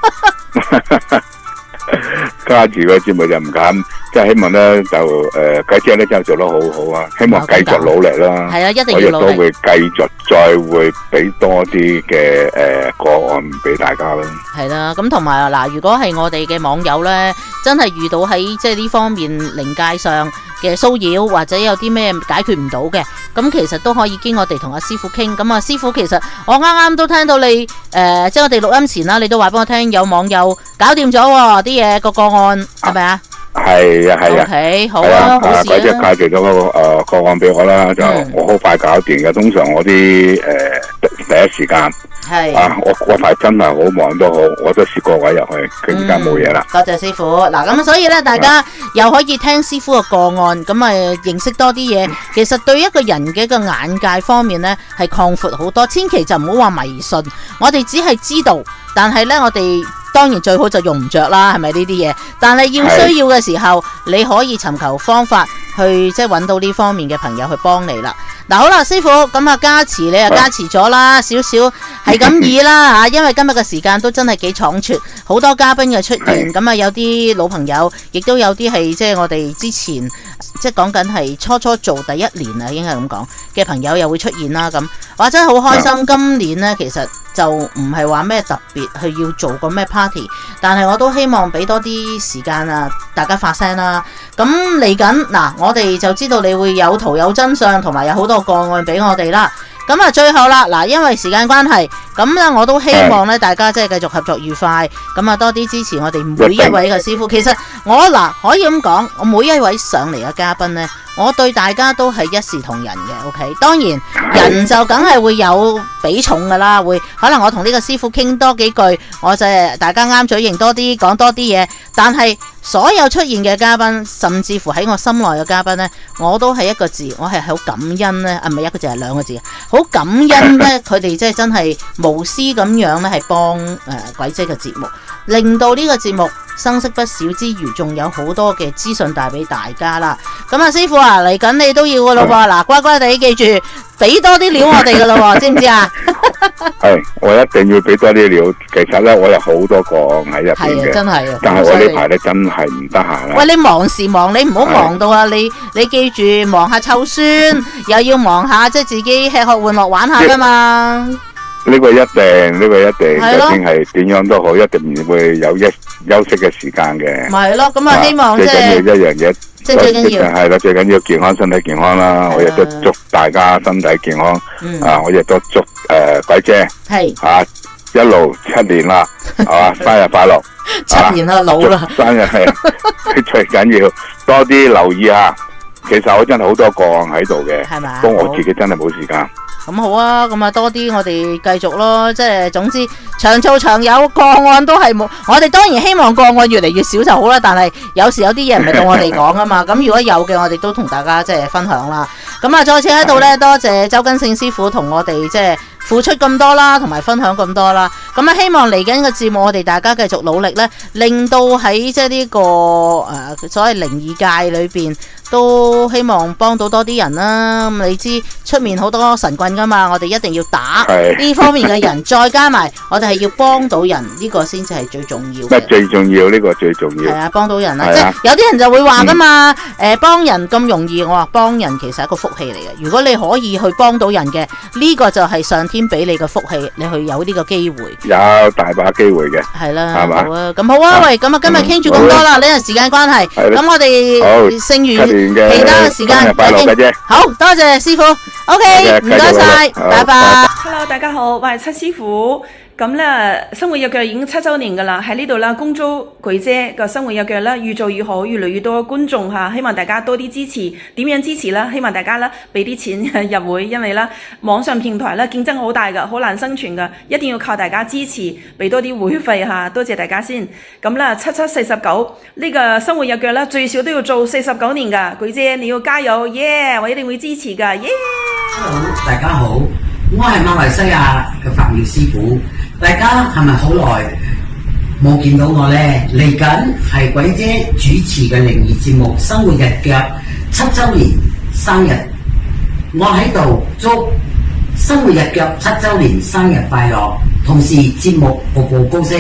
加持個節目就唔敢，即係希望咧就誒鬼姐咧真係做得好好啊！希望繼續努力啦。 係啊，一定要努力。 我亦都會繼續再會俾多啲嘅誒個案俾大家啦。 係啦，咁同埋嗱，如果係我哋嘅網友咧，真係遇到喺即係呢方面靈界上嘅騷擾，或者有啲咩解決唔到嘅，咁其實都可以經我哋同阿師傅傾。咁啊，師傅其實我啱啱都聽到你誒、呃，即係我哋錄音前啦，你都話俾我聽有網友搞掂咗啲嘢個個案，係咪啊？ 係啊係啊。 OK， 好啊， 啊，好事啊。 鬼姐介紹咗個誒個案俾我啦，就我好快搞掂嘅。通常我啲誒、呃、第一時間。係啊！我嗰排真係好忙都好，我都試過位入去，佢而家冇嘢啦。 多謝師傅。嗱，咁所以咧，大家又可以聽師傅嘅個案，咁啊認識多啲嘢。其實對一個人嘅個眼界方面咧，係擴闊好多。千祈就唔好話迷信，我哋只係知道，但係咧我哋當然最好就用唔着啦，係咪呢啲嘢？但係要需要嘅時候，你可以尋求方法去即係揾到呢方面嘅朋友去幫你啦。嗱，好啦，師傅，咁啊加持你啊加持咗啦，少少係咁意啦吓，因為今日嘅時間都真係幾倉促，好多嘉賓嘅出現，咁啊有啲老朋友，亦都有啲係即係我哋之前即係講緊係初初做第一年啊，應該係咁講嘅朋友又會出現啦，咁哇真係好開心，今年呢，其實就唔係話咩特別去要做個咩 party， 但係我都希望俾多啲時間啊，大家發聲啦。咁嚟緊嗱，我哋就知道你會有圖有真相，同埋有好多個案俾我哋啦。咁啊，最後啦，嗱，因為時間關係，咁咧我都希望咧大家即係繼續合作愉快，咁啊多啲支持我哋每一位嘅師傅。其實我嗱可以咁講，我每一位上嚟嘅嘉賓咧，我對大家都係一視同仁嘅。OK， 當然人就梗係會有比重噶啦，會可能我同呢個師傅傾多幾句，我就係大家啱嘴型多啲，講多啲嘢。但係所有出現嘅嘉賓，甚至乎喺我心內嘅嘉賓呢，我都係一個字，我係好感恩呢，啊唔係一個字，係兩個字，好感恩呢。佢哋即係真係無私咁樣呢，係幫誒鬼姐嘅節目，令到呢個節目生色不少之餘，仲有好多嘅資訊帶俾大家啦。咁啊，師傅啊，嚟緊你都要噶咯喎，嗱乖乖地記住，俾多啲料我哋噶咯喎，知唔知啊？ 係，我一定要俾多啲料。其實咧，我有好多個喺入邊嘅，真係。但係我呢排咧真係唔得閒啦。喂，你忙時忙，你唔好忙到啊！你你記住，忙下湊孫，又要忙下即係自己吃喝玩樂玩下噶嘛。呢個一定，呢個一定，就算係點樣都好，一定唔會有一休息嘅時間嘅。咪係咯，咁啊，希望即係最緊要一樣嘢，即係最緊要係啦，最緊要健康，身體健康啦。我亦都祝大家身體健康，啊，我亦都祝誒鬼姐係啊一路七年啦，係嘛，生日快樂！七年啦，老啦，生日係最緊要多啲留意下。其實我真係好多個案喺度嘅，係嘛？不過我自己真係冇時間。咁好啊，咁啊多啲我哋繼續咯，即係總之長做長有，個案都係冇。我哋當然希望個案越嚟越少就好啦，但係有時有啲嘢唔係到我哋講啊嘛。咁如果有嘅，我哋都同大家即係分享啦。咁啊，再次喺度呢，多謝周根勝師傅同我哋即係付出咁多啦，同埋分享咁多啦。咁啊，希望嚟緊嘅節目我哋大家繼續努力呢，令到喺即係呢個誒、呃、所謂靈異界裏邊。都希望幫到多啲人啦。咁你知出面好多神棍噶嘛，我哋一定要打呢方面嘅人，再加埋我哋係要幫到人，呢、這個先至係最重要嘅。最重要呢、這個最重要。係啊，幫到人啦，即係有啲人就會話噶嘛，誒、嗯，幫、呃、人咁容易，我話幫人其實係一個福氣嚟嘅。如果你可以去幫到人嘅，呢、這個就係上天俾你嘅福氣，你去有呢個機會。有大把機會嘅。係啦，係嘛？好啊，咁好啊，啊喂，咁啊今日傾住咁多啦，呢個時間關係，咁我哋剩餘其他嘅時間再見。好多謝師傅 ，OK， 唔該晒，拜拜。 Hello， 大家好，我係七師傅。咁咧，生活有腳已經七週年噶啦，喺呢度啦，恭祝鬼姐個生活有腳啦，越做越好，越嚟越多觀眾嚇，希望大家多啲支持。點樣支持啦？希望大家啦俾啲錢入會，因為啦網上平台啦競爭好大噶，好難生存噶，一定要靠大家支持，俾多啲會費嚇，多謝大家先。咁啦，七七四十九呢個生活有腳啦，最少都要做四十九年噶，鬼姐你要加油，耶、yeah！我一定會支持噶，耶、yeah！ Hello， 大家好，我係馬來西亞嘅法妙師傅。大家係咪好耐冇見到我呢？嚟緊係鬼姐主持嘅靈異節目《生活日腳》七週年生日，我喺度祝《生活日腳》七週年生日快樂，同時節目步步高升，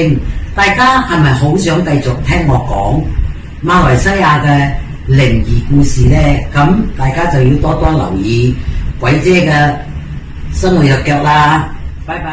大家係咪好想繼續聽我講馬來西亞嘅靈異故事呢？咁大家就要多多留意鬼姐嘅生活日腳啦。拜拜。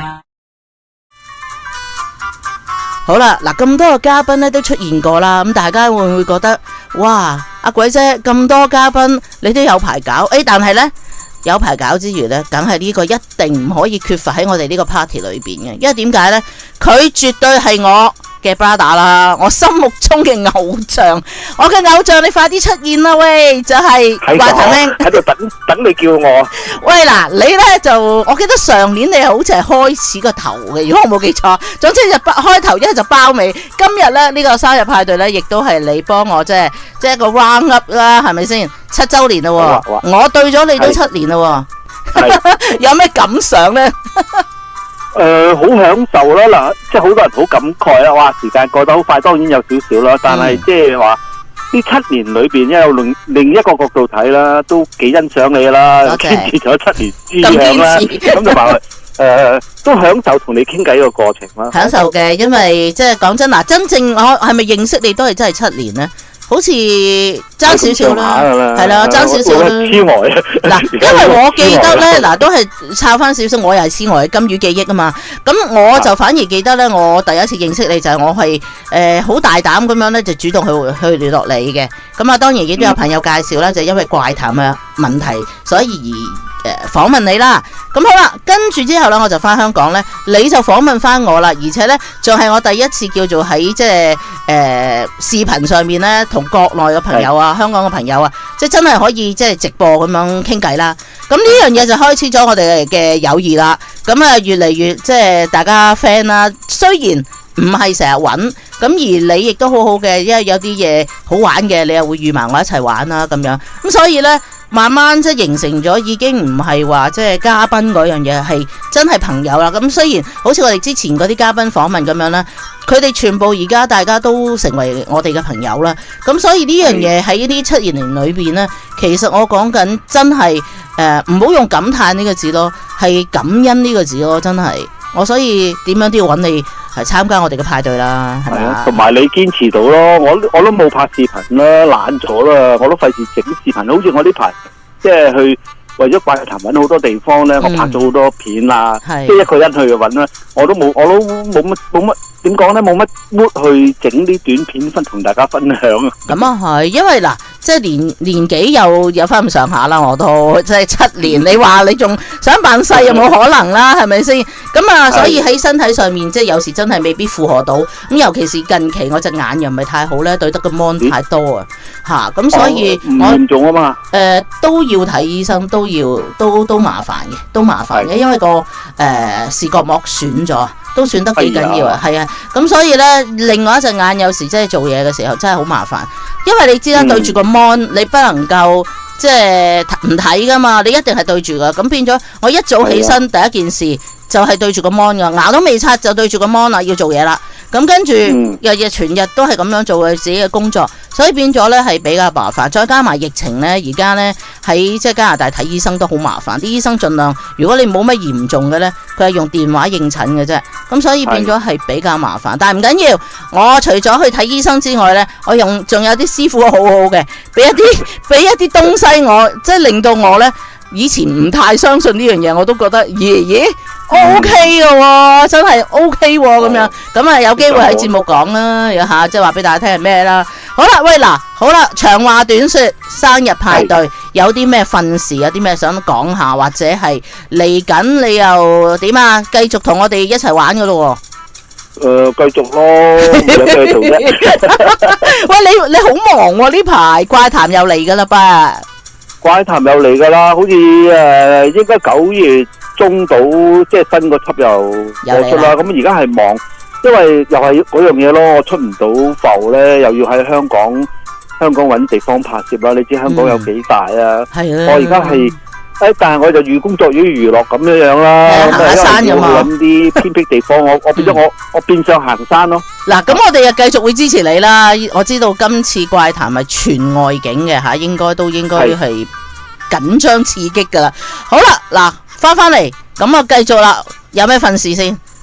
好啦，嗱，咁多個嘉賓咧都出現過啦，咁大家會唔會覺得哇，阿鬼姐咁多嘉賓，你都有排搞？誒，但係呢，有排搞之餘呢，梗係呢個一定唔可以缺乏喺我哋呢個 party 裏邊嘅，因為點解呢？佢絕對係我嘅 brother 啦，我心目中嘅偶像，我嘅偶像，你快啲出現啦喂！就係怪談兄喺度等等你叫我。 喂嗱，你呢就我記得上年你好似係開始個頭嘅，如果我冇記錯，總之就開頭一係就包尾。今日咧呢、這個生日派對呢，亦都係你幫我即係即係一個 round up 啦，係咪先？七周年啦，我對咗你都七年啦，有咩感想呢？ 誒、呃，好享受啦！嗱，即係好多人好感慨啦，哇！時間過得好快，當然有少少啦，但係即係話呢七年裏邊，因為另另一個角度睇啦，都幾欣賞你啦，堅持咗七年之癢啦，咁就話誒，都享受同你傾偈個過程啦。 享受嘅，因為即係講真嗱，真正我係咪認識你都係真係七年呢？好似爭少少啦，係啦，爭少少啦。嗱，因為我記得咧，嗱都係抄翻少少，我又係思外金魚記憶啊嘛。咁我就反而記得咧，我第一次認識你就係我係誒好大膽咁樣咧，就主動去去聯絡你嘅。咁啊，當然亦都有朋友介紹啦，就因為怪談嘅問題，所以而誒訪問你啦。咁好啦，跟住之後咧，我就翻香港咧，你就訪問翻我啦，而且咧仲係我第一次叫做喺即係誒視頻上面咧，同國內嘅朋友啊、香港嘅朋友啊，即係真係可以即係直播咁樣傾偈啦。咁呢樣嘢就開始咗我哋嘅友誼啦。咁啊，越嚟越即係大家 friend 啦。雖然唔係成日揾，咁而你亦都好好嘅，因為有啲嘢好玩嘅，你又會預埋我一齊玩啦咁樣。咁所以呢，慢慢即係形成咗，已經唔係話即係嘉賓嗰樣嘢，係真係朋友啦。咁雖然好似我哋之前嗰啲嘉賓訪問咁樣啦，佢哋全部而家大家都成為我哋嘅朋友啦。咁所以呢樣嘢喺呢七年裏邊呢，其實我講緊真係誒唔好用感嘆呢個字咯，係感恩呢個字咯，真係。我所以點樣都要揾你係參加我哋嘅派對啦，係咪啊？ 同埋你堅持到咯，我我都冇拍視頻啦，懶咗啦，我都費事整視頻。好似我呢排即係去為咗怪談揾好多地方咧，嗯、我拍咗好多片啦，即係一個人去揾啦，我都冇，我都冇乜冇乜點講咧，冇乜 mood 去整啲短片分同大家分享啊。 咁啊係，因為嗱，即係年年紀又有翻咁上下啦，我都即係七年，你話你仲想扮細又冇可能啦，係咪先？咁啊，所以喺身體上面即係有時真係未必負荷到。咁尤其是近期我隻眼又唔係太好咧，對得個 mon 太多啊，吓咁所以唔嚴重啊嘛。 誒都要睇醫生，都要都都麻煩嘅，都麻煩嘅，因為個誒視覺膜損咗。都選得幾緊要啊，係啊，咁所以呢，另外一隻眼有時真係做嘢嘅時候真係好麻煩，因為你知啦，嗯、對住個 mon 你不能夠即係唔睇噶嘛，你一定係對住噶，咁變咗我一早起身第一件事就係對住個 mon 噶，牙都未刷就對住個 mon 啦，要做嘢啦，咁跟住日日全日都係咁樣做佢自己嘅工作，所以變咗呢係比較麻煩，再加埋疫情呢，而家呢喺即係加拿大睇醫生都好麻煩，啲醫生盡量如果你冇乜嚴重嘅呢，佢係用電話應診嘅啫，咁所以變咗係比較麻煩，但係唔緊要，我除咗去睇醫生之外呢，我用仲有啲師傅好好嘅，俾一啲俾一啲東西我，即係令到我呢以前唔太相信呢樣嘢，我都覺得咦咦 O K 嘅喎，真係 O K 喎咁樣，咁啊有機會喺節目講啦，有下即係話俾大家聽係咩啦。好啦，喂嗱，好啦，長話短說，生日派對有啲咩訓示，有啲咩想講下，或者係嚟緊你又點啊？繼續同我哋一齊玩嘅咯喎。 誒，繼續咯，有咩做啫？ 喂，你你好忙喎，呢排怪談又嚟噶啦噃。 怪談又嚟噶啦，好似誒應該九月中到，即係新個輯又播出啦。咁而家係忙，因為又係嗰樣嘢咯，我出唔到埠咧，又要喺香港香港揾地方拍攝啦。你知香港有幾大啊？係啊。我而家係誒，但係我就寓工作於娛樂咁樣樣啦。行下山咁啊。揾啲偏僻地方，我我變咗我我變相行山咯。 嗱，咁我哋又繼續會支持你啦。我知道今次怪談係全外景嘅吓，應該都應該係緊張刺激噶啦。好啦，嗱，翻翻嚟，咁啊繼續啦。有咩訓示先？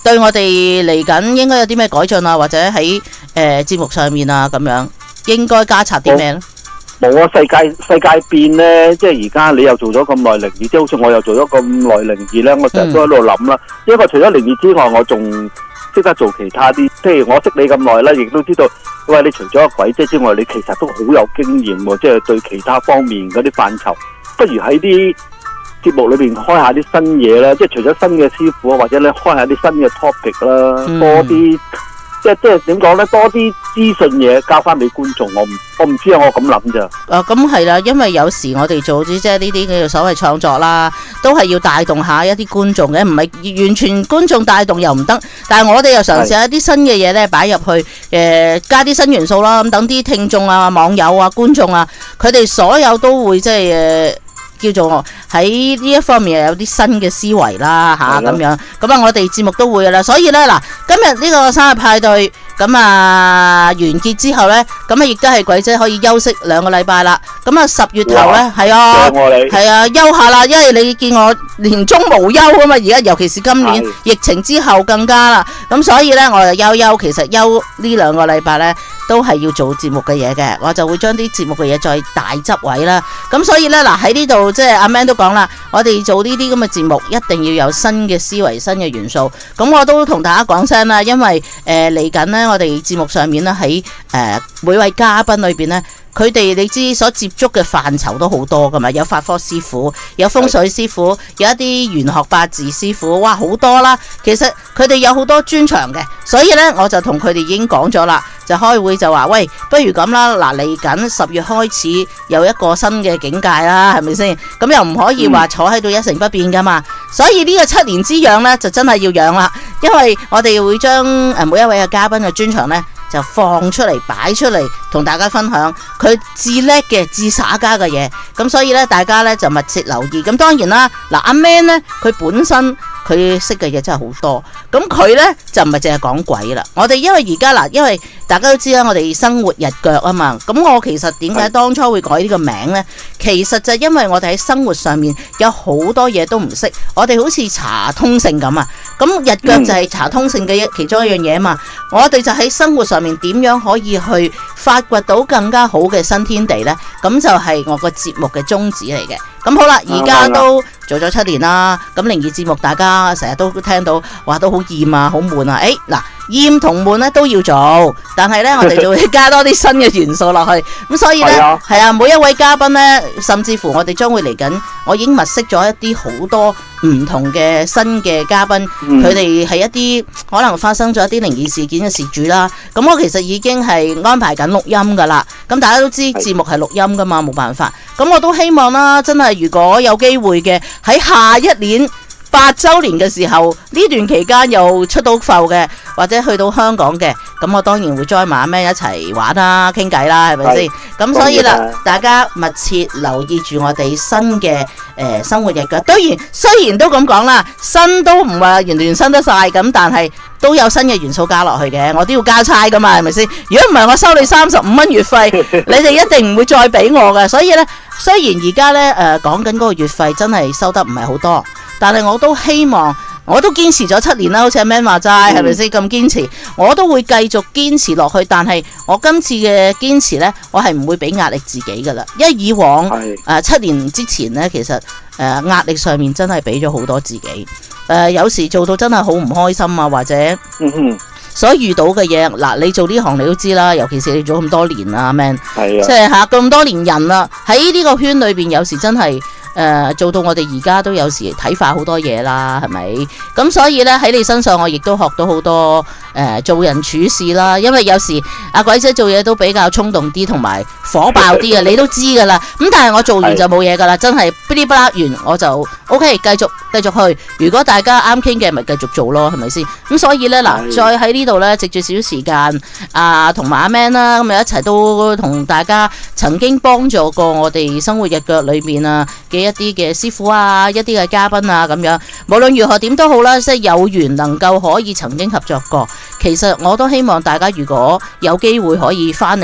對我哋嚟緊應該有啲咩改進啊，或者喺誒節目上面啊咁樣，應該加插啲咩咧？ 冇啊！世界世界變咧，即係而家你又做咗咁耐靈異，即係好似我又做咗咁耐靈異咧，我成日都喺度諗啦。因為除咗靈異之外，我仲識得做其他啲，譬如我識你咁耐啦，亦都知道，喂，你除咗個鬼姐之外，你其實都好有經驗喎，即係對其他方面嗰啲範疇，不如喺啲節目裏邊開下啲新嘢啦，即係除咗新嘅師傅啊，或者咧開下啲新嘅 topic 啦， 嗯、 多啲。即係即係點講咧？多啲資訊嘢交翻俾觀眾，我唔我唔知啊！我咁諗咋？ 啊，咁係啦，因為有時我哋做啲即係呢啲叫做所謂創作啦，都係要帶動下一啲觀眾嘅，唔係完全觀眾帶動又唔得。但係我哋又嘗試一啲新嘅嘢咧，擺入去誒、呃，加啲新元素啦，咁等啲聽眾啊、網友啊、觀眾啊，佢哋所有都會即係誒。呃叫做喺呢一方面有啲新嘅思維啦吓咁樣，咁啊我哋節目都會噶啦，所以咧嗱，今日呢個生日派對咁啊完結之後咧，咁啊亦都係鬼姐可以休息兩個禮拜啦。咁啊十月頭咧係啊係啊休下啦，因為你見我年終無休啊嘛，而家尤其是今年疫情之後更加啦，咁所以咧我就休休，其實休呢兩個禮拜咧都係要做節目嘅嘢嘅，我就會將啲節目嘅嘢再大執位啦。咁所以咧嗱喺呢度。即係阿 Man 都講啦，我哋做呢啲咁嘅節目一定要有新嘅思維、新嘅元素。咁我都同大家講聲啦，因為誒嚟緊呢，我哋節目上面咧喺誒每位嘉賓裏邊呢，佢哋你知所接觸嘅範疇都好多噶嘛，有法科師傅，有風水師傅，有一啲玄學八字師傅，哇好多啦。其實佢哋有好多專長嘅，所以呢，我就同佢哋已經講咗啦，就開會就話喂，不如咁啦，嗱嚟緊十月開始有一個新嘅境界啦，係咪先？咁又唔可以話坐喺度一成不變噶嘛，所以呢個七年之癢呢，就真係要養啦，因為我哋會將誒每一位嘅嘉賓嘅專長呢，就放出嚟擺出嚟同大家分享佢至叻嘅至耍家嘅嘢，咁所以咧大家咧就密切留意。咁當然啦，嗱阿 Man 咧佢本身佢識嘅嘢真係好多，咁佢咧就唔係淨係講鬼啦。我哋因為而家嗱，因為大家都知啦，我哋生活日腳啊嘛，咁我其實點解當初會改呢個名咧？其實就係因為我哋喺生活上面有好多嘢都唔識，我哋好似查通勝咁啊。咁日腳就係查通勝嘅一其中一樣嘢啊嘛。我哋就喺生活上面點樣可以去發掘到更加好嘅新天地呢？咁就係我個節目嘅宗旨嚟嘅。咁好啦，而家都做咗七年啦。咁靈異節目大家成日都聽到話都好厭啊，好悶啊。誒嗱，厭同悶咧都要做，但係呢，我哋就會加多啲新嘅元素落去。咁所以呢，係啊，每一位嘉賓呢，甚至乎我哋將會嚟緊，我已經物色咗一啲好多唔同嘅新嘅嘉賓，佢哋係一啲可能發生咗一啲靈異事件嘅事主啦。咁我其實已經係安排緊錄音噶啦。咁大家都知節目係錄音噶嘛，冇辦法。咁我都希望啦，真係如果有機會嘅喺下一年八週年嘅時候，呢段期間又出到埠嘅，或者去到香港嘅，咁我當然會 join 埋阿 Man 一齊玩啦、傾偈啦，係咪先？咁所以啦，大家密切留意住我哋新嘅誒、呃、生活日腳。當然雖然都咁講啦，新都唔係完全新得晒咁，但係都有新嘅元素加落去嘅。我都要交差噶嘛，係咪先？如果唔係我收你三十五蚊月費，你哋一定唔會再俾我嘅。所以呢，雖然而家呢誒講緊嗰個月費真係收得唔係好多。但係我都希望，我都堅持咗七年啦，好似阿 Man 話齋，係咪先咁堅持？我都會繼續堅持落去。但係我今次嘅堅持呢，我係唔會俾壓力自己噶啦。因為以往誒、呃、七年之前呢，其實誒、呃、壓力上面真係俾咗好多自己。誒、呃、有時做到真係好唔開心啊，或者所遇到嘅嘢嗱，你做呢行你都知啦，尤其是你做咁多年啦，阿 Man，即係吓咁多年人啦，喺呢個圈裏邊有時真係。誒、呃、做到我哋而家都有時睇化好多嘢啦，係咪？咁所以呢，喺你身上我亦都學到好多誒、呃、做人處事啦。因為有時阿鬼姐做嘢都比較衝動啲，同埋火爆啲嘅，你都知㗎啦。咁但係我做完就冇嘢㗎啦，真係噼哩啪啦完我就 OK， 繼續繼續去。如果大家啱傾嘅，咪繼續做咯，係咪先？咁所以呢，嗱，再喺呢度呢，藉住少少時間啊，同埋阿 Man 啦，咁啊一齊都同大家曾經幫助過我哋生活日腳裏面啊嘅一啲嘅師傅啊，一啲嘅嘉賓啊，咁樣無論如何點都好啦，即係有緣能夠可以曾經合作過。其實我都希望大家如果有機會可以翻嚟嘅，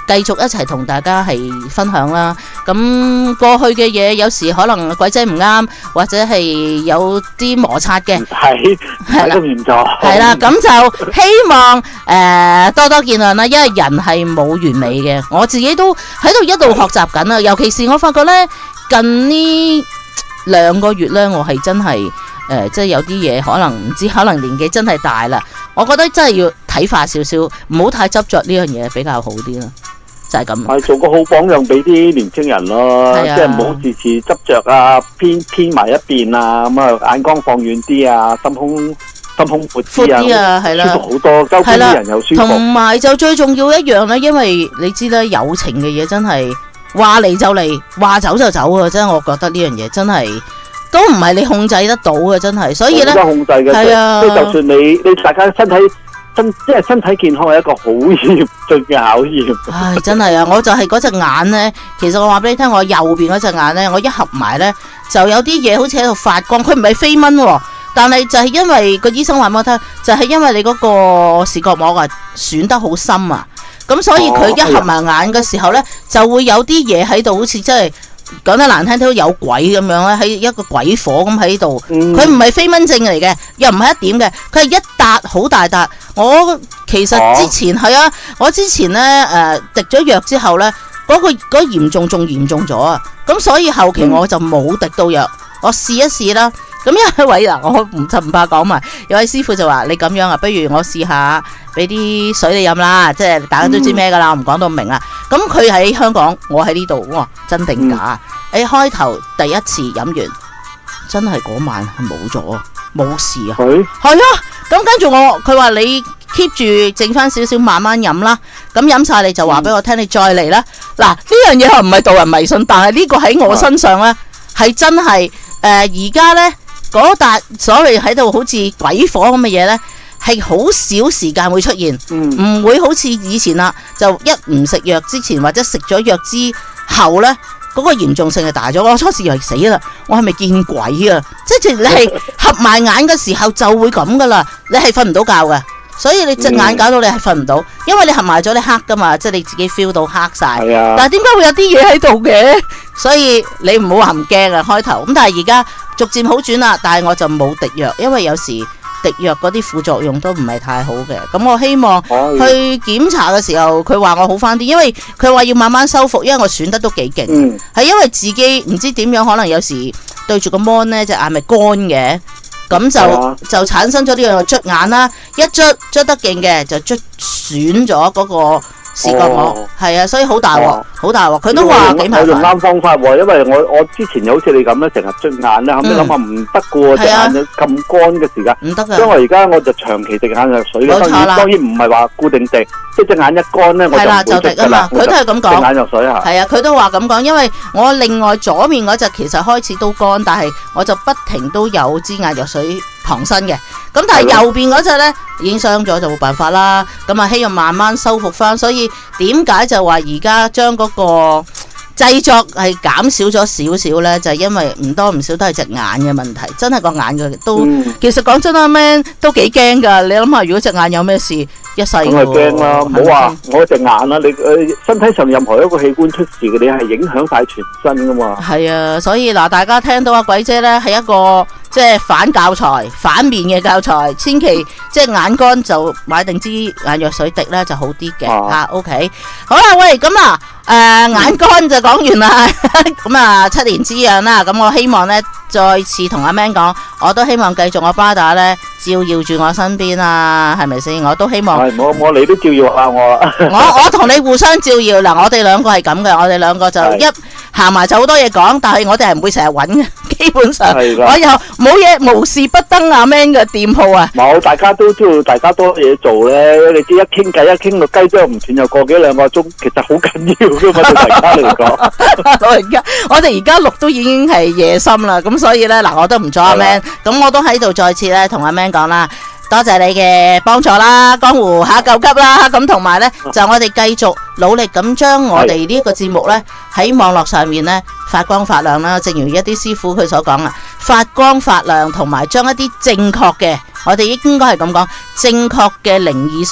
繼續一齊同大家係分享啦。咁過去嘅嘢有時可能鬼姐唔啱，或者係有啲摩擦嘅， 係係啦，嚴重係啦，咁就希望誒、呃、多多見諒啦，因為人係冇完美嘅，我自己都喺度一度學習緊啊。尤其是我發覺呢，近呢兩個月呢，我係真係誒、呃，即係有啲嘢可能唔知，可能年紀真係大啦。我覺得真係要睇化少少，唔好太執着呢樣嘢比較好啲啦。就係咁， 係做個好榜樣俾啲年青人咯，即係唔好時時執着啊，偏偏埋一邊啊，咁啊眼光放遠啲啊，心胸心胸闊啲啊，係啦，舒服好多，周邊啲人又舒服。 同埋就最重要一樣咧，因為你知啦，友情嘅嘢真係話嚟就嚟，話走就走啊！真係我覺得呢樣嘢真係都唔係你控制得到嘅，真係。所以咧， 控制嘅係啊，即係就算你你大家身體。身即係身體健康係一個好嚴峻嘅考驗。 唉，真係啊！我就係嗰隻眼呢。其實我話俾你聽，我右邊嗰隻眼呢，我一合埋呢，就有啲嘢好似喺度發光。佢唔係飛蚊喎，但係就係因為個醫生話俾我聽，就係、是、因為你嗰個視覺膜啊損得好深啊，咁所以佢一合埋眼嘅時候呢，就會有啲嘢喺度，好似真係。講得難聽，都有鬼咁樣咧，喺一個鬼火咁喺度。佢唔係飛蚊症嚟嘅，又唔係一點嘅，佢係一笪好大笪。我其實之前係啊，我之前咧誒、呃、滴咗藥之後咧，嗰、嗰個嗰、嗰個嚴重仲嚴重咗啊！咁所以後期我就冇滴到藥，我試一試啦。咁有一位嗱，我唔就唔怕講埋，有位師傅就話：你咁樣啊，不如我試下俾啲水你飲啦，即係大家都知咩噶啦，我唔講到明啦。咁佢喺香港，我喺呢度，哇，真定假？誒、嗯，開頭第一次飲完，真係嗰晚係冇咗，冇事啊。係係啊，咁跟住我，佢話你 keep 住剩翻少少，慢慢飲啦。咁飲晒你就話俾我聽，嗯、你再嚟啦。嗱，呢樣嘢唔係導人迷信，但係呢個喺我身上咧係真係誒，而家咧。嗰笪所謂喺度好似鬼火咁嘅嘢呢，係好少時間會出現，唔、嗯、會好似以前啦，就一唔食藥之前或者食咗藥之後呢，嗰、嗰個嚴重性係大咗。我初時以為死啦，我係咪見鬼啊？即係你係合埋眼嘅時候就會咁噶啦，你係瞓唔到覺嘅，所以你隻眼搞到你係瞓唔到，因為你合埋咗你黑噶嘛，即係你自己 feel 到黑晒。但係點解會有啲嘢喺度嘅？所以你唔好話唔驚啊，開頭咁，但係而家逐漸好轉啦。但係我就冇滴藥，因為有時滴藥嗰啲副作用都唔係太好嘅。咁我希望去檢查嘅時候，佢話我好翻啲，因為佢話要慢慢修復，因為我損得都幾勁，係、嗯、因為自己唔知點樣，可能有時對住個 mon 呢隻眼咪乾嘅，咁就、啊、就產生咗呢樣捽眼啦，一捽捽得勁嘅就捽損咗嗰個視覺膜，係啊，所以好大鑊，好大鑊。佢都話幾麻煩。我用啱方法喎，因為我我之前好似你咁咧，成日捽眼咧，後尾諗下唔得嘅喎，隻眼咁乾嘅時間，唔得嘅。所以我而家我就長期滴眼藥水嘅，當然當然唔係話固定滴，即係隻眼一乾咧，我就係啦，就滴啊嘛。佢都係咁講。滴眼藥水啊。係啊，佢都話咁講，因為我另外左面嗰隻其實開始都乾，但係我就不停都有支眼藥水旁身嘅。咁但係右邊嗰隻呢已經傷咗，就冇辦法啦。咁啊，希望慢慢修復翻。所以點解就話而家將嗰個製作係減少咗少少呢？就係、是、因為唔多唔少都係隻眼嘅問題，真係個眼嘅都。嗯、其實講真啊 ，man 都幾驚噶。你諗下，如果隻眼有咩事，一世。咁係驚啦，唔好話我隻眼啦，你誒身體上任何一個器官出事嘅，你係影響晒全身噶嘛。係啊，所以嗱，大家聽到阿鬼姐呢係一個。即係反教材、反面嘅教材，千祈即係眼乾就買定支眼藥水滴咧就好啲嘅嚇。OK，好啦，喂，咁啊，誒、呃、眼乾就講完啦。咁啊，七年之癢啦。咁我希望咧，再次同阿 Man 講，我都希望繼續我巴打咧照耀住我身邊啊，係咪先？我都希望。係，我我你都照耀下我。我我同你互相照耀嗱，我哋兩個係咁嘅，我哋兩個就一行埋就好多嘢講，但係我哋係唔會成日揾嘅，基本上我又冇嘢無事不登阿 Man 嘅店鋪啊。冇，大家都知道大家多嘢做咧，你知一傾偈一傾到雞啄唔斷，又過幾兩個鐘，其實好緊要㗎嘛，對大家嚟講。我而家我哋而家錄都已經係夜深啦，咁所以咧嗱，我都唔阻阿 Man，咁我都喺度再次咧同阿 Man 講啦。多謝你嘅幫助啦，江湖下救急啦，咁同埋呢，就我哋繼續努力咁將我哋呢個節目呢喺網絡上面呢發光發亮啦。正如一啲師傅佢所講啦，發光發亮同埋將一啲正確嘅，我哋應該係咁講，正確嘅靈異信息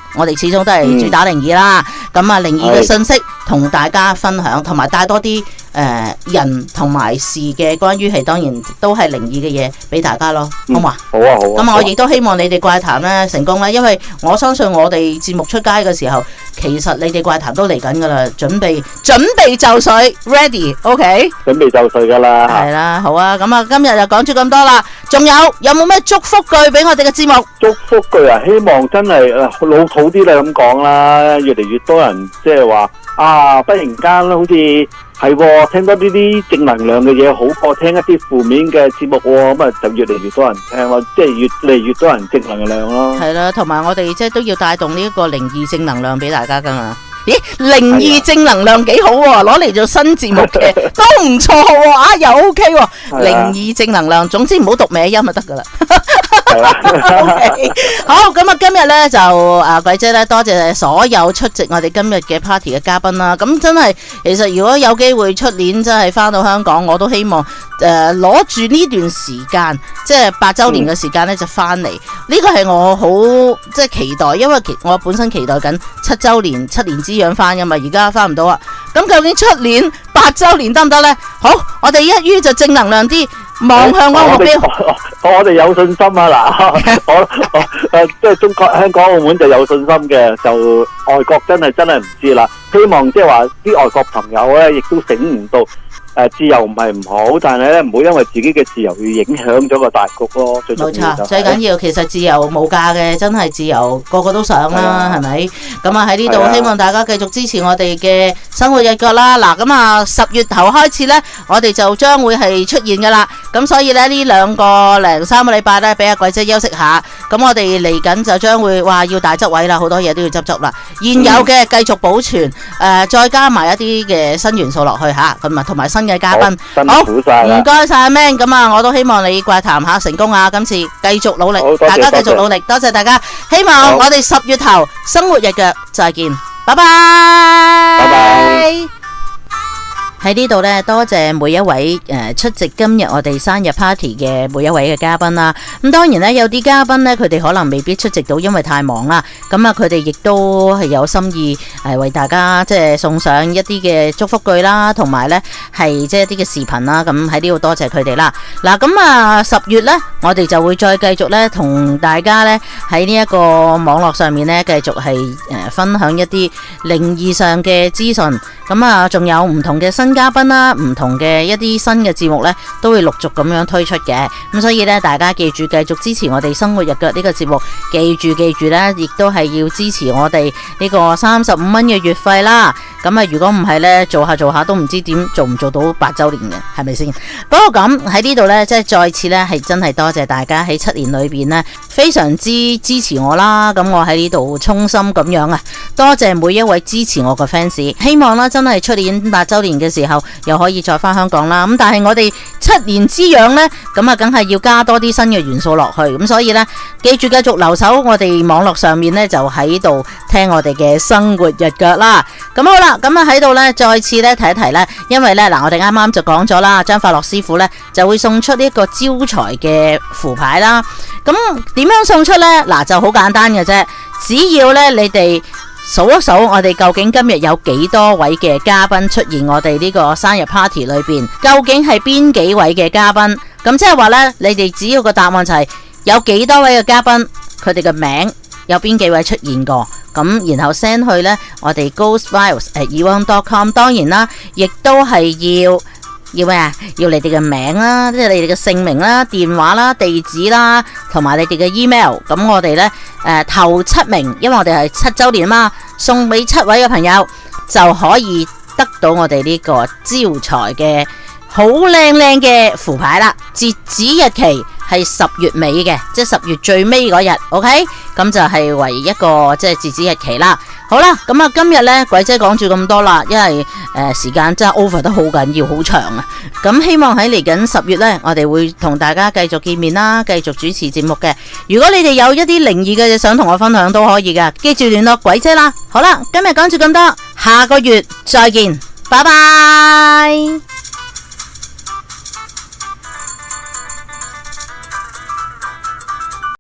我哋始終都係主打靈異啦。咁啊、嗯，靈異嘅信息同大家分享，同埋帶多啲誒、呃、人同埋事嘅關於係當然都係靈異嘅嘢俾大家咯，好嘛、 嗯？好啊，好啊。咁我亦都希望你哋怪談咧成功啦，因為我相信我哋節目出街嘅時候，其實你哋怪談都嚟緊噶啦，準備準備就緒 ，ready，OK？、Okay？ 準備就緒噶啦。 係啦，好啊，咁啊，今日就講咗咁多啦。仲有有冇咩祝福句俾我哋嘅節目？ 祝福句啊，希望真係老土啲啦咁講啦，越嚟越多人即係話啊，忽然間好似係聽多呢啲正能量嘅嘢，好過聽一啲負面嘅節目喎，咁啊就越嚟越多人聽咯，即係越嚟越多人正能量咯。係啦，同埋我哋即係都要帶動呢一個靈異正能量俾大家噶嘛。咦，靈異正能量幾好喎，攞嚟做新節目嘅都唔錯喎，啊又 OK 喎，靈異正能量，總之唔好讀歪音就得噶啦。Okay. 好，咁啊，今日咧就啊鬼姐咧，多謝所有出席我哋今日嘅 party 嘅嘉賓啦。咁真係，其實如果有機會出年真係翻到香港，我都希望誒攞住呢段時間，即係八周年嘅時間咧就翻嚟。呢個係我好即係期待，因為其我本身期待緊七周年七年之癢翻噶嘛，而家翻唔到啊。咁究竟出年八周年得唔得咧？好，我哋一於就正能量啲。望向嗰個目標，我我哋有信心啊！嗱，我我誒即係中國、香港、澳門就有信心嘅，就外國真係真係唔知啦。希望即係話啲外國朋友咧，亦都醒悟到誒自由唔係唔好，但係咧唔好因為自己嘅自由要影響咗個大局咯。最重要就係，冇錯，最緊要其實自由無價嘅，真係自由個個都想啦，係咪？咁啊喺呢度希望大家繼續支持我哋嘅生活日腳啦。嗱，咁啊十月頭開始咧，我哋就將會係出現噶啦。咁所以咧呢兩個零三個禮拜咧，俾阿鬼姐休息下。咁我哋嚟緊就將會話要大執位啦，好多嘢都要執執啦。現有嘅繼續保存，誒、呃、再加埋一啲嘅新元素落去吓，咁啊同埋新嘅嘉賓。好，唔該晒阿 Man。咁啊，我都希望你怪談下成功啊！今次繼續努力，大家繼續努力，多謝大家。希望我哋十月頭生活日腳再見，拜拜。拜拜。喺呢度呢，多謝每一位誒出席今日我哋生日 party 嘅每一位嘅嘉賓啦。咁當然呢，有啲嘉賓呢，佢哋可能未必出席到，因為太忙啦。咁啊，佢哋亦都係有心意誒為大家即係送上一啲嘅祝福句啦，同埋呢係即係一啲嘅視頻啦。咁喺呢度多謝佢哋啦。嗱，咁啊十月呢，我哋就會再繼續呢同大家呢喺呢一個網絡上面呢，繼續係誒分享一啲靈異上嘅資訊。咁啊，仲有唔同嘅新嘉賓啦，唔同嘅一啲新嘅節目呢，都會陸續咁樣推出嘅。咁所以呢，大家記住繼續支持我哋生活日腳呢個節目，記住記住呢，亦都係要支持我哋呢個三十五蚊嘅月費啦。咁啊，如果唔係呢，做下做下都唔知點做唔做到八周年嘅，係咪先？不過咁喺呢度呢，即係再次呢，係真係多謝大家喺七年裏邊呢，非常之支持我啦。咁我喺呢度衷心咁樣啊，多謝每一位支持我嘅 fans。希望啦，真係出年八周年嘅時候又可以再翻香港啦。咁但係我哋七年之癢呢，咁啊梗係要加多啲新嘅元素落去。咁所以呢，記住繼續留守我哋網絡上面呢，就喺度聽我哋嘅生活日腳啦。咁好啦，咁啊喺度呢，再次呢提一提呢，因為呢，嗱，我哋啱啱就講咗啦，張發樂師傅呢就會送出呢一個招財嘅符牌啦。咁點樣送出呢？嗱，就好簡單嘅啫，只要呢，你哋數一數我哋究竟今日有幾多位嘅嘉賓出現我哋呢個生日 party 裏邊，究竟係邊幾位嘅嘉賓？咁即係話呢，你哋只要個答案就係有幾多位嘅嘉賓，佢哋嘅名有邊幾位出現過，咁然後 send 去呢我哋 ghostfiles at eone dot com。 當然啦，亦都係要要咩啊？要你哋嘅名啦，即係你哋嘅姓名啦、電話啦、地址啦，同埋你哋嘅 email。咁我哋呢，誒、呃、頭七名，因為我哋係七周年嘛，送俾七位嘅朋友就可以得到我哋呢個招財嘅好靚靚嘅符牌啦。截止日期係十月尾嘅，即係十月最尾嗰日 ，OK？ 咁就係為一個即係截止日期啦。好啦，咁啊今日呢，鬼姐講住咁多啦，因為誒、呃、時間真係 over 得好緊要，好長啊。咁希望喺嚟緊十月呢，我哋會同大家繼續見面啦，繼續主持節目嘅。如果你哋有一啲靈異嘅嘢想同我分享都可以噶，記住聯絡鬼姐啦。好啦，今日講住咁多，下個月再見，拜拜。